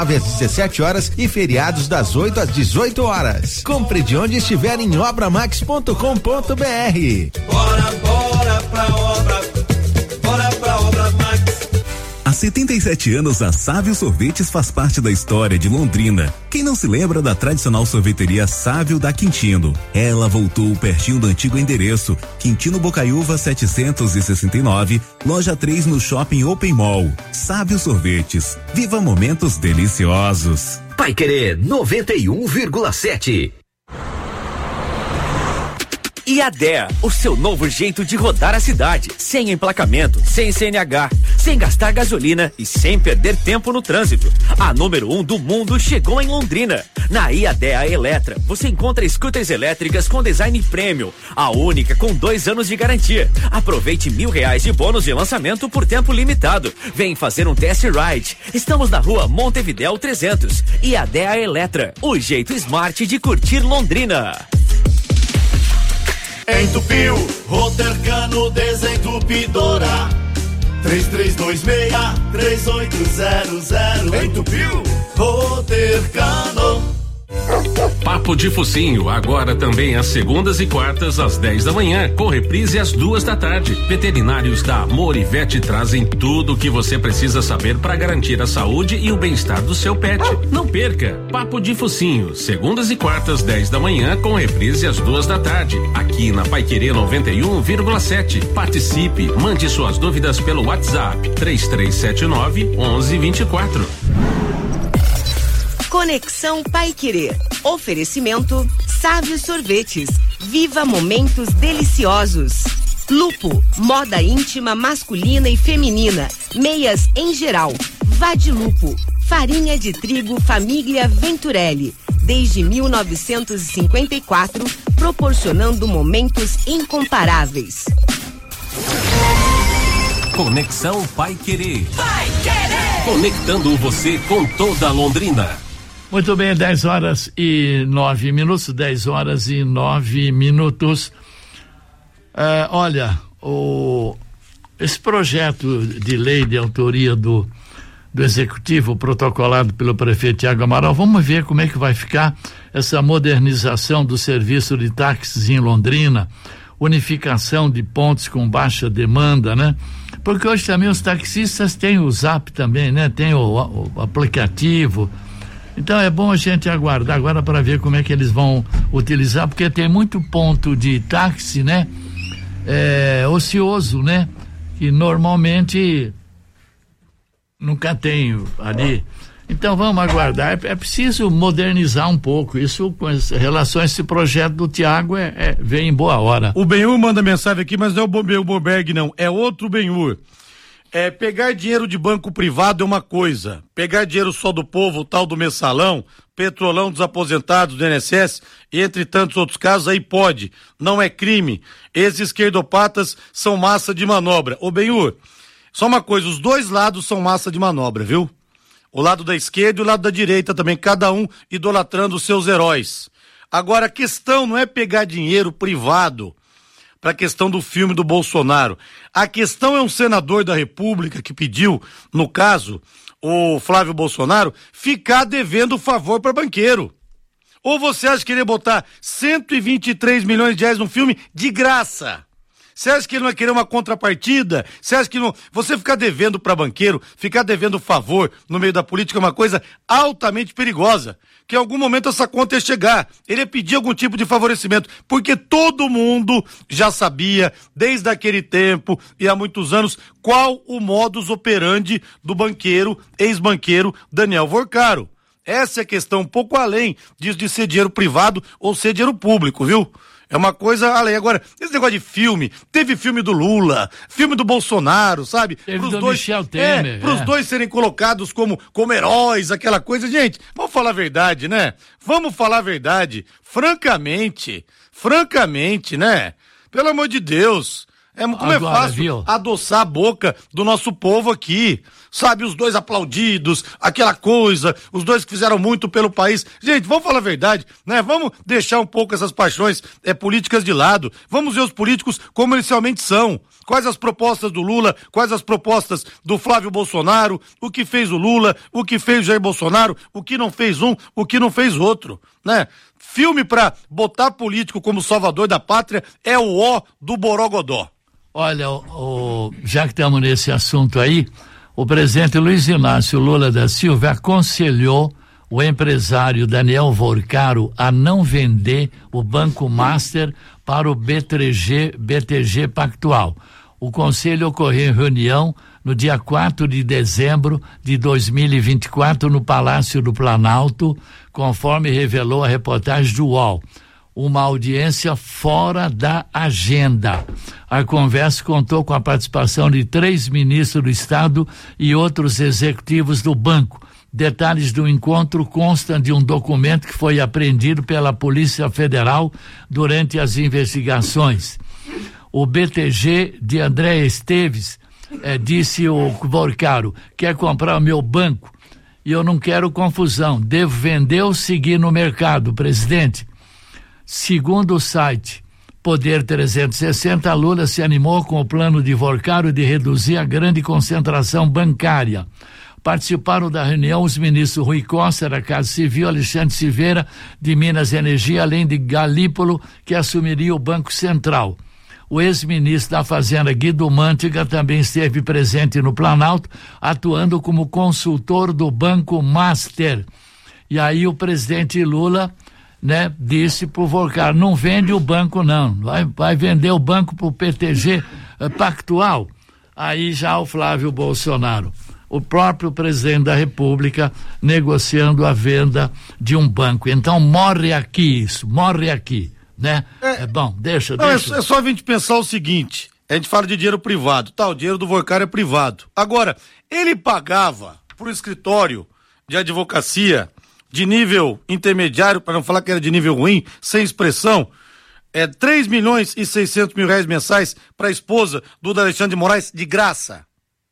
às 17 horas e feriados das 8 às 18 horas. Compre de onde estiver em obramax.com.br. Bora pra obra, bora pra Obra Max. Há 77 anos, a Sávio Sorvetes faz parte da história de Londrina. Quem não se lembra da tradicional sorveteria Sávio da Quintino? Ela voltou pertinho do antigo endereço, Quintino Bocaiúva 769, loja 3 no Shopping Open Mall. Sávio Sorvetes, viva momentos deliciosos. Paiquerê 91,7. IADEA, o seu novo jeito de rodar a cidade, sem emplacamento, sem CNH, sem gastar gasolina e sem perder tempo no trânsito. A número 1 do mundo chegou em Londrina. Na IADEA Eletra, você encontra scooters elétricas com design premium, a única com 2 anos de garantia. Aproveite R$1.000 de bônus de lançamento por tempo limitado. Vem fazer um test ride. Estamos na rua Montevidéu 300. IADEA Eletra, o jeito smart de curtir Londrina. Entupiu, Rotercano Desentupidora 3326-3800. Entupiu, Rotercano. Papo de Focinho, agora também às segundas e quartas às 10 da manhã, com reprise às 2 da tarde. Veterinários da Amor e Vet trazem tudo o que você precisa saber para garantir a saúde e o bem-estar do seu pet. Não perca, Papo de Focinho, segundas e quartas 10 da manhã, com reprise às 2 da tarde, aqui na Paiquerê 91,7. Participe, mande suas dúvidas pelo WhatsApp 3379-1124. Conexão Paiquerê. Oferecimento Sávio Sorvetes. Viva momentos deliciosos. Lupo, moda íntima masculina e feminina. Meias em geral. Vadilupo, farinha de trigo família Venturelli. Desde 1954, proporcionando momentos incomparáveis. Conexão Paiquerê. Conectando você com toda Londrina. Muito bem, 10 horas e 9 minutos, 10 horas e 9 minutos. Olha, esse projeto de lei de autoria do Executivo, protocolado pelo prefeito Tiago Amaral, vamos ver como é que vai ficar essa modernização do serviço de táxis em Londrina, unificação de pontos com baixa demanda, né? Porque hoje também os taxistas têm o Zap também, né? Tem o aplicativo. Então é bom a gente aguardar agora para ver como é que eles vão utilizar, porque tem muito ponto de táxi, né? Ocioso, né? Que normalmente nunca tem ali. Então vamos aguardar. É preciso modernizar um pouco isso com as relações. Esse projeto do Tiago vem em boa hora. O Benhur manda mensagem aqui, mas não é o Boberg, não. É outro Benhur. Pegar dinheiro de banco privado é uma coisa. Pegar dinheiro só do povo, o tal do mensalão, petrolão dos aposentados do INSS, entre tantos outros casos, aí pode. Não é crime. Esses esquerdopatas são massa de manobra. Ô Benhur, só uma coisa, os dois lados são massa de manobra, viu? O lado da esquerda e o lado da direita também, cada um idolatrando os seus heróis. Agora, a questão não é pegar dinheiro privado para a questão do filme do Bolsonaro. A questão é um senador da República que pediu, no caso, o Flávio Bolsonaro, ficar devendo favor para banqueiro. Ou você acha que ele ia botar 123 milhões de reais num filme de graça? Você acha que ele não vai querer uma contrapartida? Você acha que não... Você ficar devendo para banqueiro, ficar devendo favor no meio da política é uma coisa altamente perigosa. Que em algum momento essa conta ia chegar. Ele ia pedir algum tipo de favorecimento. Porque todo mundo já sabia, desde aquele tempo e há muitos anos, qual o modus operandi do banqueiro, ex-banqueiro Daniel Vorcaro. Essa é a questão, um pouco além disso de ser dinheiro privado ou ser dinheiro público, viu? É uma coisa além. Agora, esse negócio de filme, teve filme do Lula, filme do Bolsonaro, sabe? Teve do Michel Temer. Pros dois serem colocados como heróis, aquela coisa. Gente, vamos falar a verdade, né? Vamos falar a verdade. Francamente, né? Pelo amor de Deus. Como agora, é fácil, viu, adoçar a boca do nosso povo aqui. sabe, os dois aplaudidos, aquela coisa, os dois que fizeram muito pelo país. Gente, vamos falar a verdade, né? Vamos deixar um pouco essas paixões políticas de lado. Vamos ver os políticos como eles realmente são. Quais as propostas do Lula, quais as propostas do Flávio Bolsonaro, o que fez o Lula, o que fez o Jair Bolsonaro, o que não fez um, o que não fez outro, né? Filme pra botar político como salvador da pátria é o ó do Borogodó. Olha, já que estamos nesse assunto aí, o presidente Luiz Inácio Lula da Silva aconselhou o empresário Daniel Vorcaro a não vender o Banco Master para o BTG Pactual. O conselho ocorreu em reunião no dia 4 de dezembro de 2024 no Palácio do Planalto, conforme revelou a reportagem do UOL. Uma audiência fora da agenda. A conversa contou com a participação de 3 ministros do Estado e outros executivos do banco. Detalhes do encontro constam de um documento que foi apreendido pela Polícia Federal durante as investigações. O BTG de André Esteves disse o Vorcaro, quer comprar o meu banco e eu não quero confusão, devo vender ou seguir no mercado, presidente? Segundo o site Poder 360, Lula se animou com o plano de Vorcaro de reduzir a grande concentração bancária. Participaram da reunião os ministros Rui Costa, da Casa Civil, Alexandre Silveira, de Minas e Energia, além de Galípolo, que assumiria o Banco Central. O ex-ministro da Fazenda, Guido Mantega, também esteve presente no Planalto, atuando como consultor do Banco Master. E aí o presidente Lula, né, disse pro Vorcaro, não vende o banco não, vai vender o banco pro PTG Pactual. Aí já o Flávio Bolsonaro, o próprio presidente da República, negociando a venda de um banco. Então morre aqui isso, morre aqui, né? Bom, deixa. É só a gente pensar o seguinte, a gente fala de dinheiro privado, o dinheiro do Vorcaro é privado. Agora, ele pagava pro escritório de advocacia de nível intermediário, para não falar que era de nível ruim, sem expressão, 3.600.000 mensais para a esposa do Alexandre de Moraes de graça.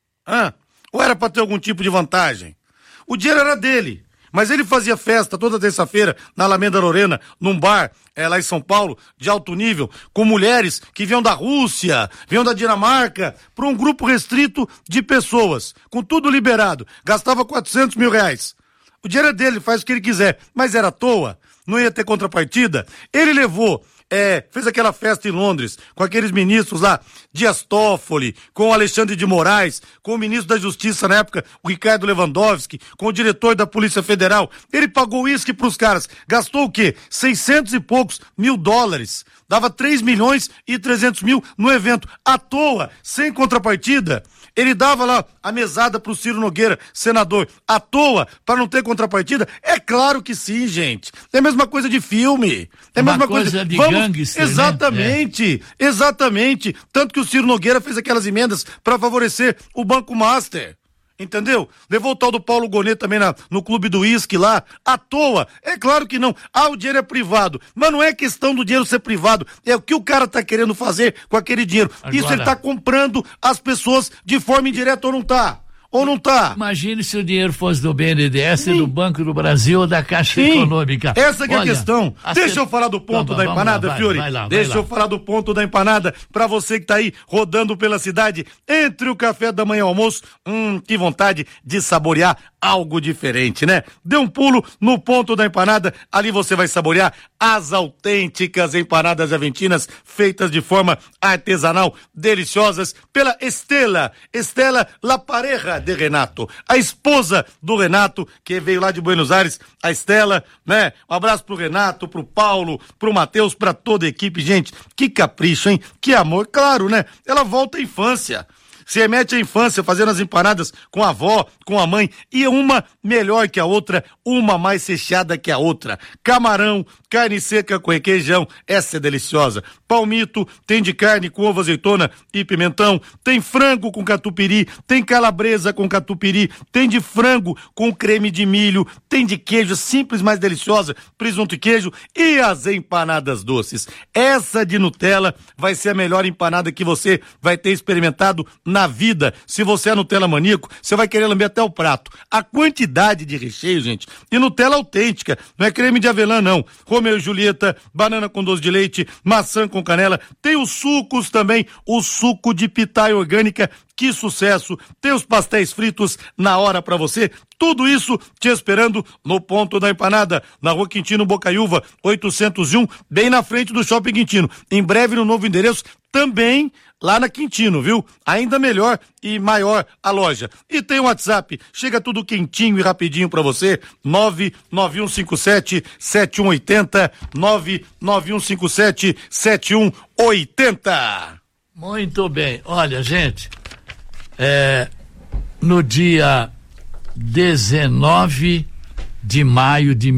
Ou era para ter algum tipo de vantagem? O dinheiro era dele, mas ele fazia festa toda terça-feira na Alameda Lorena, num bar lá em São Paulo, de alto nível, com mulheres que vinham da Rússia, vinham da Dinamarca, para um grupo restrito de pessoas, com tudo liberado, gastava R$400.000. O dinheiro é dele, faz o que ele quiser, mas era à toa, não ia ter contrapartida. Ele levou, fez aquela festa em Londres, com aqueles ministros lá, Dias Toffoli, com o Alexandre de Moraes, com o ministro da Justiça na época, o Ricardo Lewandowski, com o diretor da Polícia Federal. Ele pagou uísque pros caras, gastou o quê? 600 e poucos mil dólares. Dava 3.300.000 no evento, à toa, sem contrapartida. Ele dava lá a mesada pro Ciro Nogueira, senador, à toa, para não ter contrapartida? É claro que sim, gente. É a mesma coisa de filme. É a mesma coisa de gangster, exatamente, né? Exatamente. Tanto que o Ciro Nogueira fez aquelas emendas para favorecer o Banco Master. Entendeu? Levou o tal do Paulo Gonet também no clube do uísque lá, à toa. É claro que não. O dinheiro é privado. Mas não é questão do dinheiro ser privado. É o que o cara tá querendo fazer com aquele dinheiro. Agora, isso ele tá comprando as pessoas de forma indireta ou não tá? Ou não tá? Imagine se o dinheiro fosse do BNDES, do Banco do Brasil ou da Caixa Econômica. Essa que é a questão. Deixa eu falar do ponto da empanada, Fiore. Deixa eu falar do ponto da empanada pra você que tá aí rodando pela cidade entre o café da manhã e o almoço. Que vontade de saborear algo diferente, né? Dê um pulo no ponto da empanada, ali você vai saborear as autênticas empanadas aventinas feitas de forma artesanal, deliciosas pela Estela La Pareja de Renato, a esposa do Renato, que veio lá de Buenos Aires, a Estela, né? Um abraço pro Renato, pro Paulo, pro Matheus, pra toda a equipe, gente, que capricho, hein? Que amor, claro, né? Ela volta à infância. Se remete à infância fazendo as empanadas com a avó, com a mãe, e uma melhor que a outra, uma mais recheada que a outra. Camarão, carne seca com requeijão, essa é deliciosa. Palmito, tem de carne com ovo, azeitona e pimentão, tem frango com catupiry, tem calabresa com catupiry, tem de frango com creme de milho, tem de queijo, simples, mais deliciosa, presunto e queijo, e as empanadas doces. Essa de Nutella vai ser a melhor empanada que você vai ter experimentado na na vida, se você é Nutella maníaco, você vai querer lamber até o prato. A quantidade de recheio, gente, e Nutella autêntica, não é creme de avelã não, Romeu e Julieta, banana com doce de leite, maçã com canela, tem os sucos também, o suco de pitaia orgânica, que sucesso, tem os pastéis fritos na hora pra você, tudo isso te esperando no ponto da empanada, na Rua Quintino Bocaiúva, 801, bem na frente do Shopping Quintino. Em breve no novo endereço, também lá na Quintino, viu? Ainda melhor e maior a loja. E tem o WhatsApp, chega tudo quentinho e rapidinho pra você, 99157-7180, 99157-7180. Muito bem, olha, gente, no dia 19 de maio de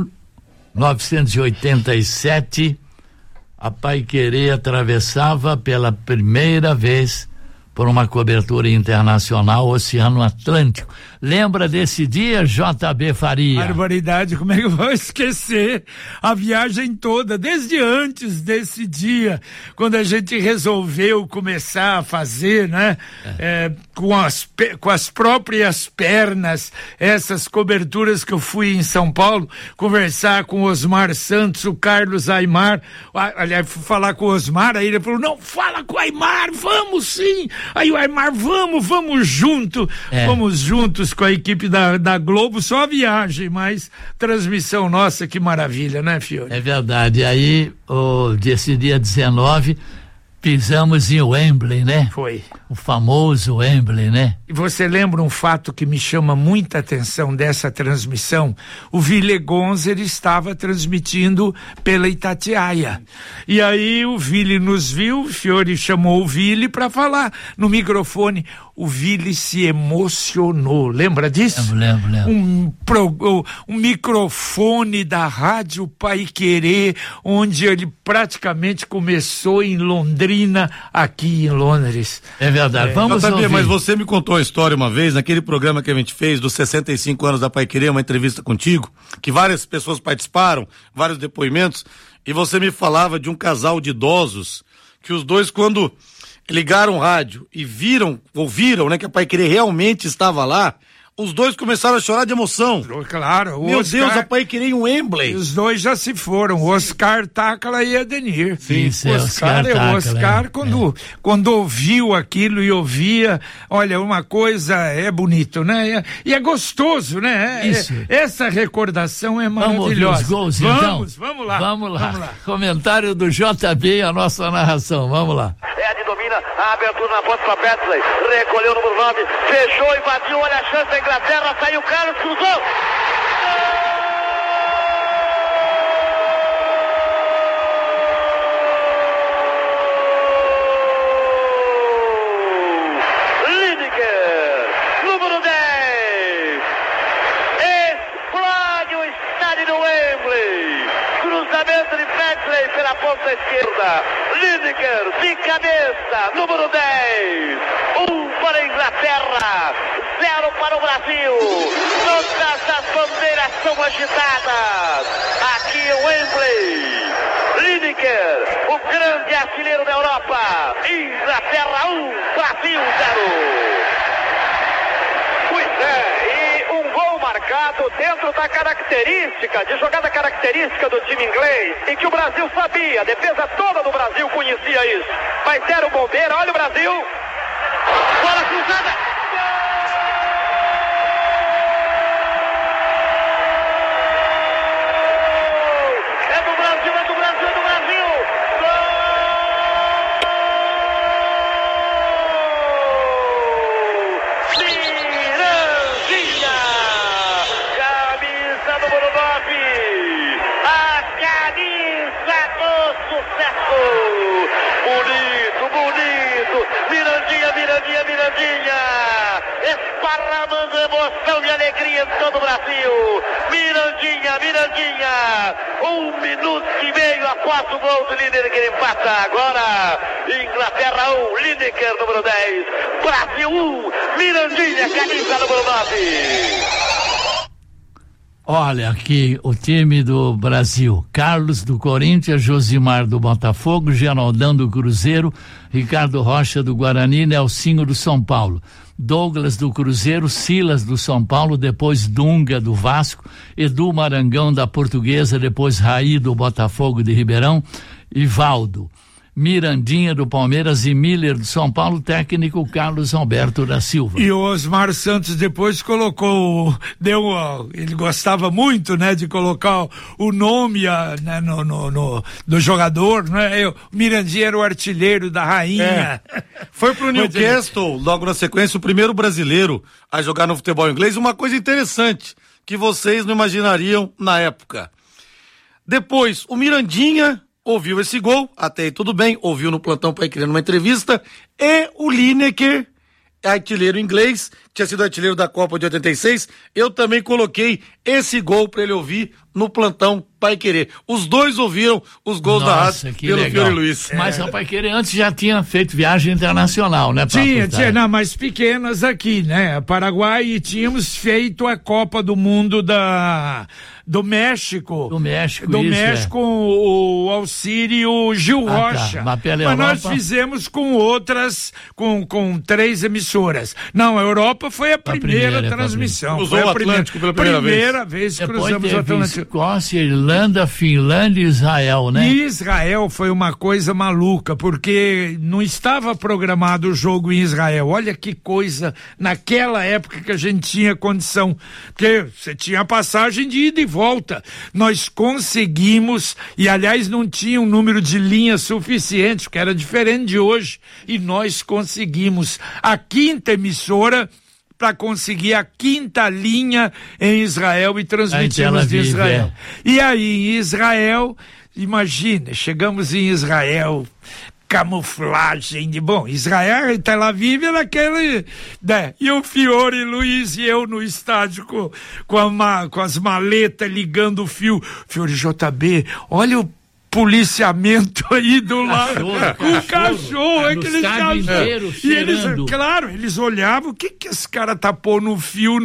1987, a Paiquerê atravessava pela primeira vez por uma cobertura internacional o Oceano Atlântico. Lembra desse dia, JB Faria? Barbaridade, como é que eu vou esquecer a viagem toda, desde antes desse dia, quando a gente resolveu começar a fazer, né, com as próprias pernas, essas coberturas que eu fui em São Paulo, conversar com o Osmar Santos, o Carlos Aimar, aliás, fui falar com o Osmar, aí ele falou, não, fala com o Aimar, vamos sim, aí o Aimar, vamos juntos com a equipe da Globo, só a viagem, mas transmissão nossa, que maravilha, né, Fiore? É verdade, aí esse dia 19 pisamos em Wembley, né? Foi. O famoso Wembley, né? E você lembra um fato que me chama muita atenção dessa transmissão? O Ville Gonzer estava transmitindo pela Itatiaia. E aí o Ville nos viu, o Fiore chamou o Ville para falar no microfone. O Ville se emocionou, lembra disso? Lembro. Um microfone da Rádio Paiquerê, onde ele praticamente começou em Londrina, aqui em Londres. É verdade, vamos ouvir. Mas você me contou uma história uma vez, naquele programa que a gente fez dos 65 anos da Paiquerê, uma entrevista contigo, que várias pessoas participaram, vários depoimentos, e você me falava de um casal de idosos, que os dois, quando ligaram o rádio e ouviram, né, que a Paiquerê realmente estava lá, os dois começaram a chorar de emoção. Claro. Meu Deus, a Paiquerê em Wembley. Os dois já se foram, o Oscar Tácala e Adenir. Sim, o Oscar quando ouviu aquilo e ouvia, olha, uma coisa é bonito, né? E é gostoso, né? Isso. Essa recordação é maravilhosa. Vamos ouvir os gols, então? Vamos lá. Comentário do JB, a nossa narração, vamos lá. Ed domina, a abertura na ponta para Betley, recolheu o número 9, fechou, invadiu, olha a chance da Inglaterra, saiu o Carlos, cruzou! Lineker, número 10, explode o estádio do Wembley, cruzamento de Betley pela ponta esquerda, Lineker de cabeça, número 10, 1 para a Inglaterra, 0 para o Brasil. Todas as bandeiras são agitadas. Aqui em Wembley, Lineker, o grande artilheiro da Europa. Inglaterra 1, Brasil 0. Pois é, e um gol marcado dentro da característica, de jogada característica do time inglês, em que o Brasil sabia, a defesa toda do Brasil conhecia isso. Mas era o bombeiro, olha o Brasil, bola cruzada. É do Brasil, é do Brasil, é do Brasil. Gol! Mirandinha! Camisa número 9. A camisa do sucesso. Bonito. Mirandinha. Esparramando emoção e alegria em todo o Brasil. Mirandinha. 1 minuto e meio após o gol do Lineker empata. Agora, Inglaterra 1, Lineker número 10. Brasil 1, Mirandinha, camisa número 9. Olha aqui o time do Brasil: Carlos do Corinthians, Josimar do Botafogo, Geraldão do Cruzeiro, Ricardo Rocha do Guarani, Nelsinho do São Paulo, Douglas do Cruzeiro, Silas do São Paulo, depois Dunga do Vasco, Edu Marangão da Portuguesa, depois Raí do Botafogo de Ribeirão, Ivaldo, Mirandinha do Palmeiras e Miller do São Paulo, técnico Carlos Alberto da Silva. E o Osmar Santos depois colocou, ele gostava muito, né, de colocar o nome né, do jogador, né? O Mirandinha era o artilheiro da rainha. Foi pro Newcastle, logo na sequência, o primeiro brasileiro a jogar no futebol inglês. Uma coisa interessante que vocês não imaginariam na época. Depois, o Mirandinha ouviu esse gol, até aí tudo bem, ouviu no Plantão Paiquerê numa entrevista, e o Lineker, artilheiro inglês, tinha sido artilheiro da Copa de 86, eu também coloquei esse gol para ele ouvir no Plantão Paiquerê. Os dois ouviram os gols da rádio pelo Fiore Luiz. Mas o Paiquerê antes já tinha feito viagem internacional, né? Tinha, não, mas pequenas aqui, né? Paraguai, e tínhamos feito a Copa do Mundo do México. Do México, o Alcírio Gil Rocha. Mas nós fizemos com outras, com 3 emissoras. Não, a Europa foi a primeira transmissão. Cruzou o Atlântico pela primeira vez. Depois cruzamos o Atlântico. Escócia, Irlanda, Finlândia e Israel, né? E Israel foi uma coisa maluca, porque não estava programado o jogo em Israel. Olha que coisa, naquela época que a gente tinha condição, porque você tinha a passagem de ida e volta. Nós conseguimos, e aliás não tinha um número de linhas suficiente, que era diferente de hoje, e nós conseguimos a 5ª emissora para conseguir a 5ª linha em Israel e transmitimos de Israel. E aí em Israel, imagina, chegamos em Israel, camuflagem de, Israel e Tel Aviv era aquele, né? E o Fiore Luiz e eu no estádio com as maletas ligando o fio. Fiore, JB, olha o policiamento aí do lado, com o cachorro, aquele cachorro. E eles olhavam, o que esse cara tapou no fio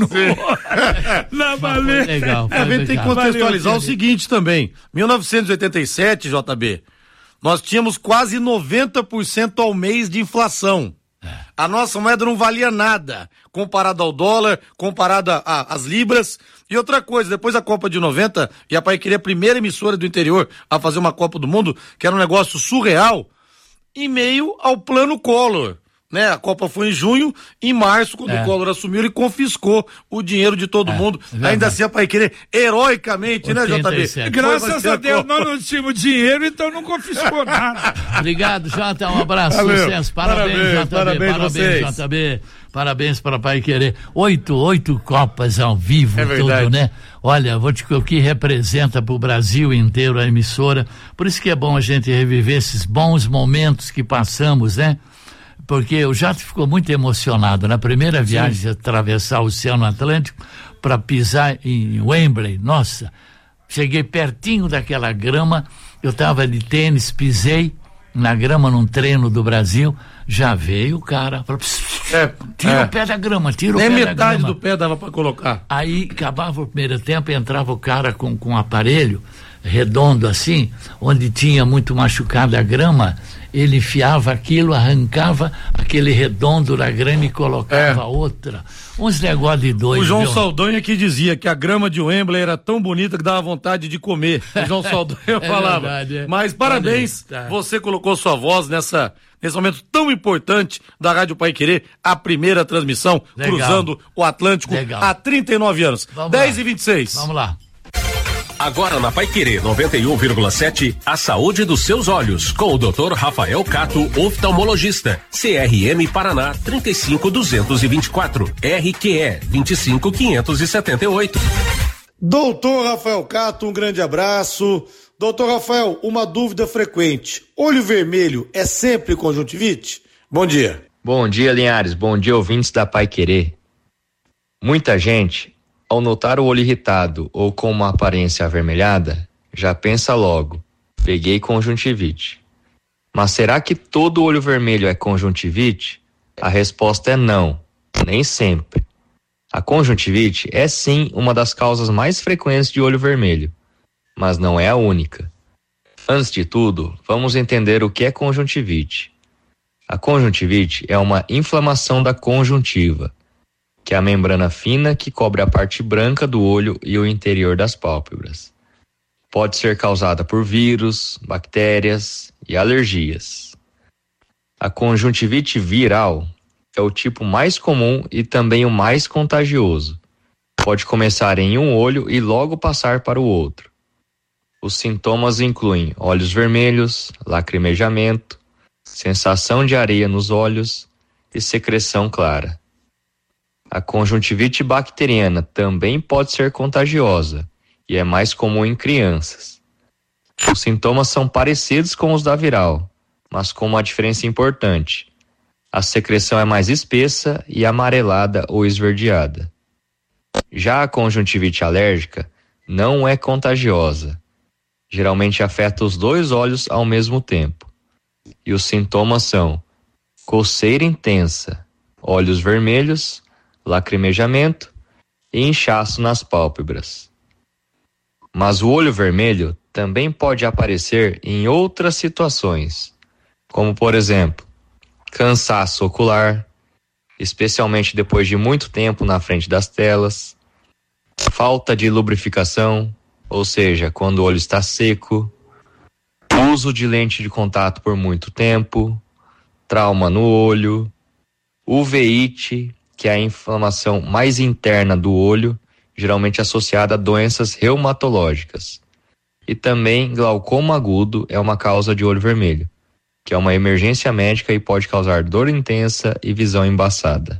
na maleta? Legal. A gente tem que contextualizar o seguinte também, 1987, JB, nós tínhamos quase 90% ao mês de inflação. A nossa moeda não valia nada, comparado ao dólar, comparado às libras. E outra coisa, depois da Copa de 90, e a Paiquerê, a primeira emissora do interior a fazer uma Copa do Mundo, que era um negócio surreal, em meio ao plano Collor. Né? A Copa foi em junho, em março, quando o Collor assumiu, ele confiscou o dinheiro de todo mundo. Ainda assim a Paiquerê, heroicamente, 87. Né, JB? Graças a Deus nós não tínhamos dinheiro, então não confiscou nada. Obrigado, Jota, um abraço, sucesso, parabéns, JB. Parabéns para Paiquerê. 8 Copas ao vivo, tudo, né? Olha, vou te dizer o que representa para o Brasil inteiro a emissora. Por isso que é bom a gente reviver esses bons momentos que passamos, né? Porque o Jato ficou muito emocionado na primeira viagem de atravessar o Oceano Atlântico para pisar em Wembley. Nossa, cheguei pertinho daquela grama, eu estava de tênis, pisei na grama num treino do Brasil, já veio o cara, falou, tira o pé da grama, tira o pé da grama. Nem metade do pé dava para colocar. Aí acabava o primeiro tempo, entrava o cara com um aparelho redondo assim, onde tinha muito machucada a grama, ele enfiava aquilo, arrancava aquele redondo da grama e colocava outra. Uns negócios de doido. O João Saldanha que dizia que a grama de Wembley era tão bonita que dava vontade de comer. O João Saldanha falava. Verdade, Mas parabéns, você colocou sua voz nesse momento tão importante da Rádio Paiquerê, a primeira transmissão cruzando o Atlântico há 39 anos. 10h26. Vamos lá. Agora na Paiquerê 91,7, a saúde dos seus olhos, com o Dr. Rafael Cato, oftalmologista, CRM Paraná 35224, RQE 25578. Doutor Rafael Cato, um grande abraço. Doutor Rafael, uma dúvida frequente, olho vermelho é sempre conjuntivite? Bom dia. Bom dia, Linhares, bom dia, ouvintes da Paiquerê. Muita gente, ao notar o olho irritado ou com uma aparência avermelhada, já pensa logo, peguei conjuntivite. Mas será que todo olho vermelho é conjuntivite? A resposta é não, nem sempre. A conjuntivite é sim uma das causas mais frequentes de olho vermelho, mas não é a única. Antes de tudo, vamos entender o que é conjuntivite. A conjuntivite é uma inflamação da conjuntiva, que é a membrana fina que cobre a parte branca do olho e o interior das pálpebras. Pode ser causada por vírus, bactérias e alergias. A conjuntivite viral é o tipo mais comum e também o mais contagioso. Pode começar em um olho e logo passar para o outro. Os sintomas incluem olhos vermelhos, lacrimejamento, sensação de areia nos olhos e secreção clara. A conjuntivite bacteriana também pode ser contagiosa e é mais comum em crianças. Os sintomas são parecidos com os da viral, mas com uma diferença importante. A secreção é mais espessa e amarelada ou esverdeada. Já a conjuntivite alérgica não é contagiosa. Geralmente afeta os dois olhos ao mesmo tempo. E os sintomas são coceira intensa, olhos vermelhos, lacrimejamento e inchaço nas pálpebras. Mas o olho vermelho também pode aparecer em outras situações, como por exemplo, cansaço ocular, especialmente depois de muito tempo na frente das telas, falta de lubrificação, ou seja, quando o olho está seco, uso de lente de contato por muito tempo, trauma no olho, uveíte, que é a inflamação mais interna do olho, geralmente associada a doenças reumatológicas. E também glaucoma agudo é uma causa de olho vermelho, que é uma emergência médica e pode causar dor intensa e visão embaçada.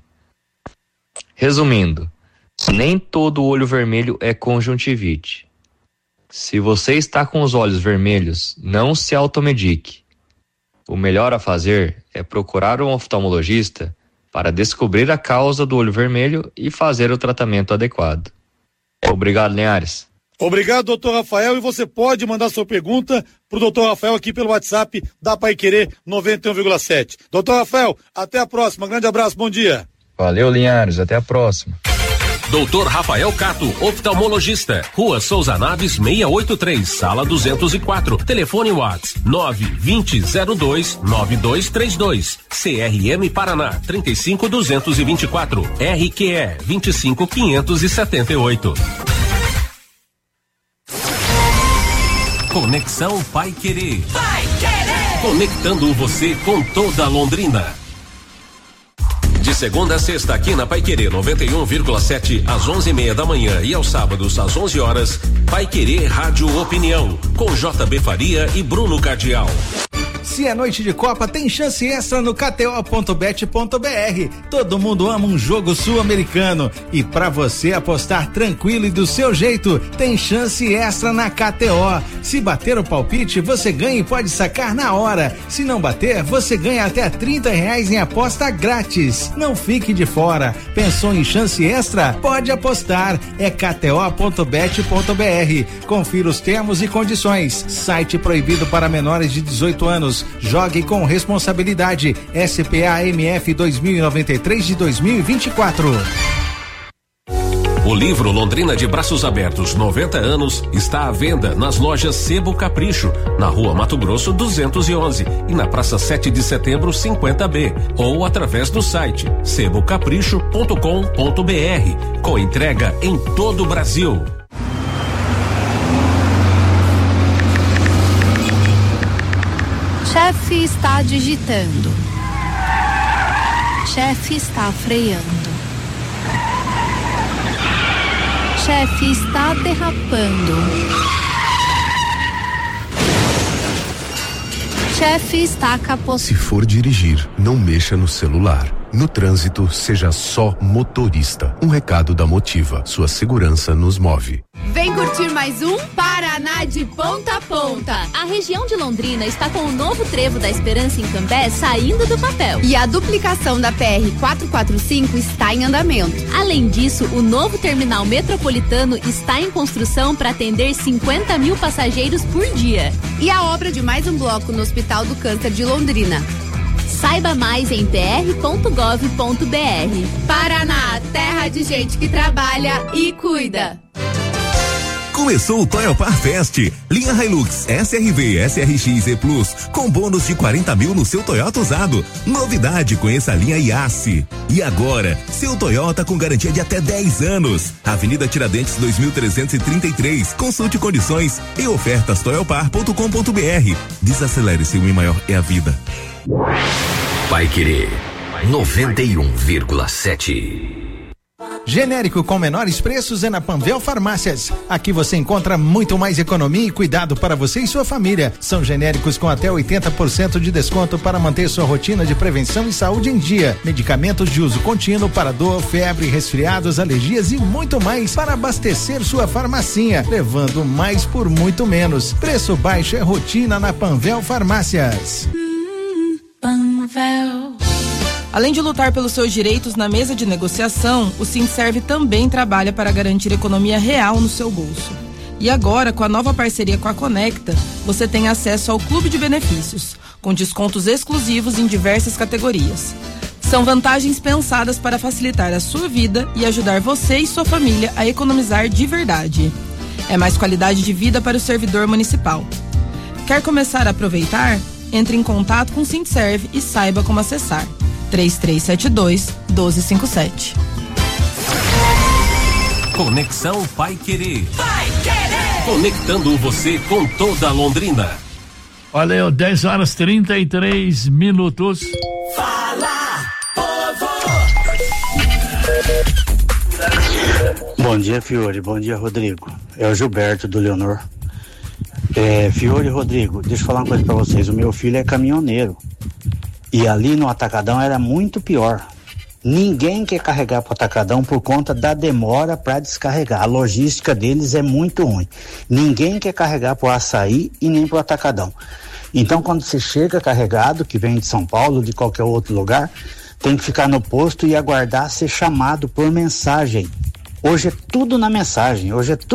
Resumindo, nem todo olho vermelho é conjuntivite. Se você está com os olhos vermelhos, não se automedique. O melhor a fazer é procurar um oftalmologista para descobrir a causa do olho vermelho e fazer o tratamento adequado. Obrigado, Linhares. Obrigado, doutor Rafael, e você pode mandar sua pergunta pro doutor Rafael aqui pelo WhatsApp da Paiquerê 91,7. Doutor Rafael, até a próxima, grande abraço, bom dia. Valeu, Linhares, até a próxima. Doutor Rafael Cato, oftalmologista, Rua Souza Naves 683, sala 204, telefone WhatsApp 920029232, CRM Paraná 35224, RQE 25578. Conexão Paiquerê. Conectando você com toda Londrina. De segunda a sexta aqui na Paiquerê 91,7 às 11:30 da manhã e aos sábados às 11 horas, Paiquerê Rádio Opinião com JB Faria e Bruno Cardial. Se é noite de Copa, tem chance extra no kto.bet.br. Todo mundo ama um jogo sul-americano e pra você apostar tranquilo e do seu jeito, tem chance extra na KTO. Se bater o palpite, você ganha e pode sacar na hora. Se não bater, você ganha até R$30 em aposta grátis. Não fique de fora. Pensou em chance extra? Pode apostar. É kto.bet.br. Confira os termos e condições. Site proibido para menores de 18 anos. Jogue com responsabilidade. SPA-MF 2093 de 2024. O livro Londrina de Braços Abertos 90 anos está à venda nas lojas Sebo Capricho, na Rua Mato Grosso 211 e na Praça 7 de Setembro 50B, ou através do site sebocapricho.com.br, com entrega em todo o Brasil. Chefe está digitando. Chefe está freando. Chefe está derrapando. Chefe está capotando. Se for dirigir, não mexa no celular. No trânsito, seja só motorista. Um recado da Motiva. Sua segurança nos move. Vem curtir mais um Paraná de ponta a ponta. A região de Londrina está com o novo trevo da Esperança em Cambé saindo do papel. E a duplicação da PR-445 está em andamento. Além disso, o novo terminal metropolitano está em construção para atender 50 mil passageiros por dia. E a obra de mais um bloco no Hospital do Câncer de Londrina. Saiba mais em pr.gov.br. Paraná, terra de gente que trabalha e cuida. Começou o Toyopar Fest. Linha Hilux, SRV, SRX e Plus, com bônus de 40 mil no seu Toyota usado. Novidade, conheça a linha Yasse. E agora, seu Toyota com garantia de até 10 anos. Avenida Tiradentes 2333. Consulte condições e ofertas toyopar.com.br. Desacelere, seu maior é a vida. Paiquerê 91,7. Genérico com menores preços é na Panvel Farmácias. Aqui você encontra muito mais economia e cuidado para você e sua família. São genéricos com até 80% de desconto para manter sua rotina de prevenção e saúde em dia. Medicamentos de uso contínuo para dor, febre, resfriados, alergias e muito mais para abastecer sua farmacinha, levando mais por muito menos. Preço baixo é rotina na Panvel Farmácias. Panvel. Além de lutar pelos seus direitos na mesa de negociação, o Sindserv também trabalha para garantir economia real no seu bolso. E agora, com a nova parceria com a Conecta, você tem acesso ao Clube de Benefícios, com descontos exclusivos em diversas categorias. São vantagens pensadas para facilitar a sua vida e ajudar você e sua família a economizar de verdade. É mais qualidade de vida para o servidor municipal. Quer começar a aproveitar? Entre em contato com o Sindserv e saiba como acessar. 3372-1257. Conexão Paiquerê. Conectando você com toda Londrina. Olha aí, 10h33. Fala, povo! Bom dia, Fiore. Bom dia, Rodrigo. É o Gilberto do Leonor. Fiore e Rodrigo, deixa eu falar uma coisa pra vocês. O meu filho é caminhoneiro. E ali no Atacadão era muito pior. Ninguém quer carregar para o Atacadão por conta da demora para descarregar. A logística deles é muito ruim. Ninguém quer carregar para o Açaí e nem para o Atacadão. Então, quando você chega carregado, que vem de São Paulo, de qualquer outro lugar, tem que ficar no posto e aguardar ser chamado por mensagem. Hoje é tudo na mensagem.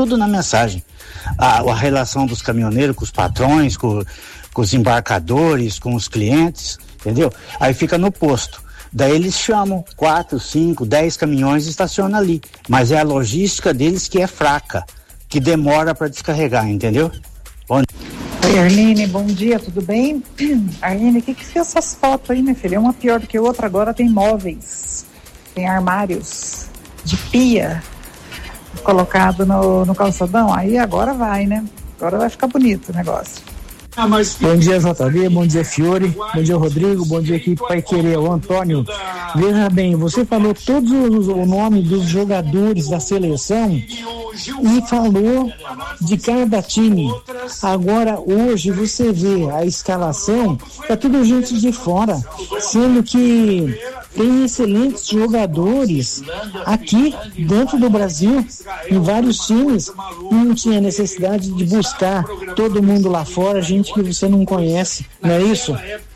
A relação dos caminhoneiros com os patrões, com os embarcadores, com os clientes, entendeu? Aí fica no posto. Daí eles chamam 4, 5, 10 caminhões e estacionam ali. Mas é a logística deles que é fraca, que demora para descarregar, entendeu? Oi, Arline, bom dia, tudo bem? Arline, o que é essas fotos aí, minha filha? Uma pior do que a outra, agora tem móveis, tem armários de pia colocado no calçadão. Aí agora vai, né? Agora vai ficar bonito o negócio. Bom dia, JB, bom dia, Fiore, bom dia, Rodrigo, bom dia, equipe Paiquerê, o Antônio. Veja bem, você falou todos o nome dos jogadores da seleção e falou de cada time. Agora, hoje, você vê a escalação, é tudo gente de fora, sendo que tem excelentes jogadores aqui dentro do Brasil, em vários times. Não tinha necessidade de buscar todo mundo lá fora, gente que você não conhece, não é isso?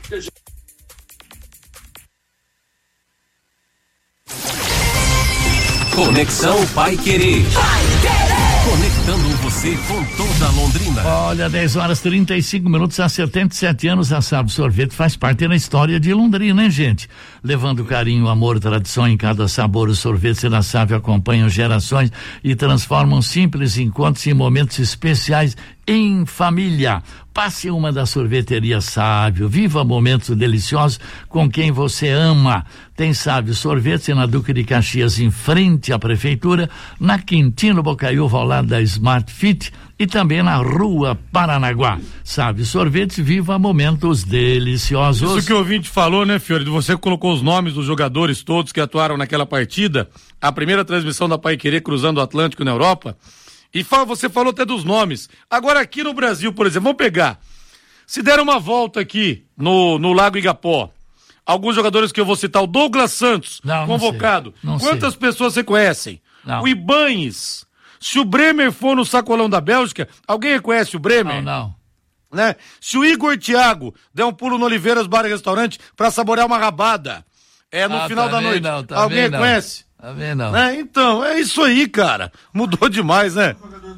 Conexão Paiquerê. Conectando você com toda Londrina. Olha, 10h35, há 77 anos, a Sábio Sorvete faz parte da história de Londrina, hein, gente? Levando carinho, amor, tradição em cada sabor, os sorvetes da Sábio acompanham gerações e transformam simples encontros em momentos especiais em família. Passe uma das sorveterias Sábio, viva momentos deliciosos com quem você ama. Tem Sábio Sorvetes na Duque de Caxias, em frente à prefeitura, na Quintino Bocaiúva, ao lado da Smart Fit, e também na Rua Paranaguá. Sábio Sorvetes, viva momentos deliciosos. Isso que o ouvinte falou, né, Fiore? Você colocou os nomes dos jogadores todos que atuaram naquela partida, a primeira transmissão da Paiquerê cruzando o Atlântico na Europa. E você falou até dos nomes. Agora aqui no Brasil, por exemplo, vamos pegar. Se der uma volta aqui no Lago Igapó, alguns jogadores que eu vou citar, o Douglas Santos, convocado. Não sei. Quantas pessoas você conhecem? Não. O Ibanes. Se o Bremer for no sacolão da Bélgica, alguém reconhece o Bremer? Não. Né? Se o Igor Thiago der um pulo no Oliveiras Bar e Restaurante pra saborear uma rabada, no final da noite, alguém reconhece? Tá vendo? Então, é isso aí, cara. Mudou demais, né?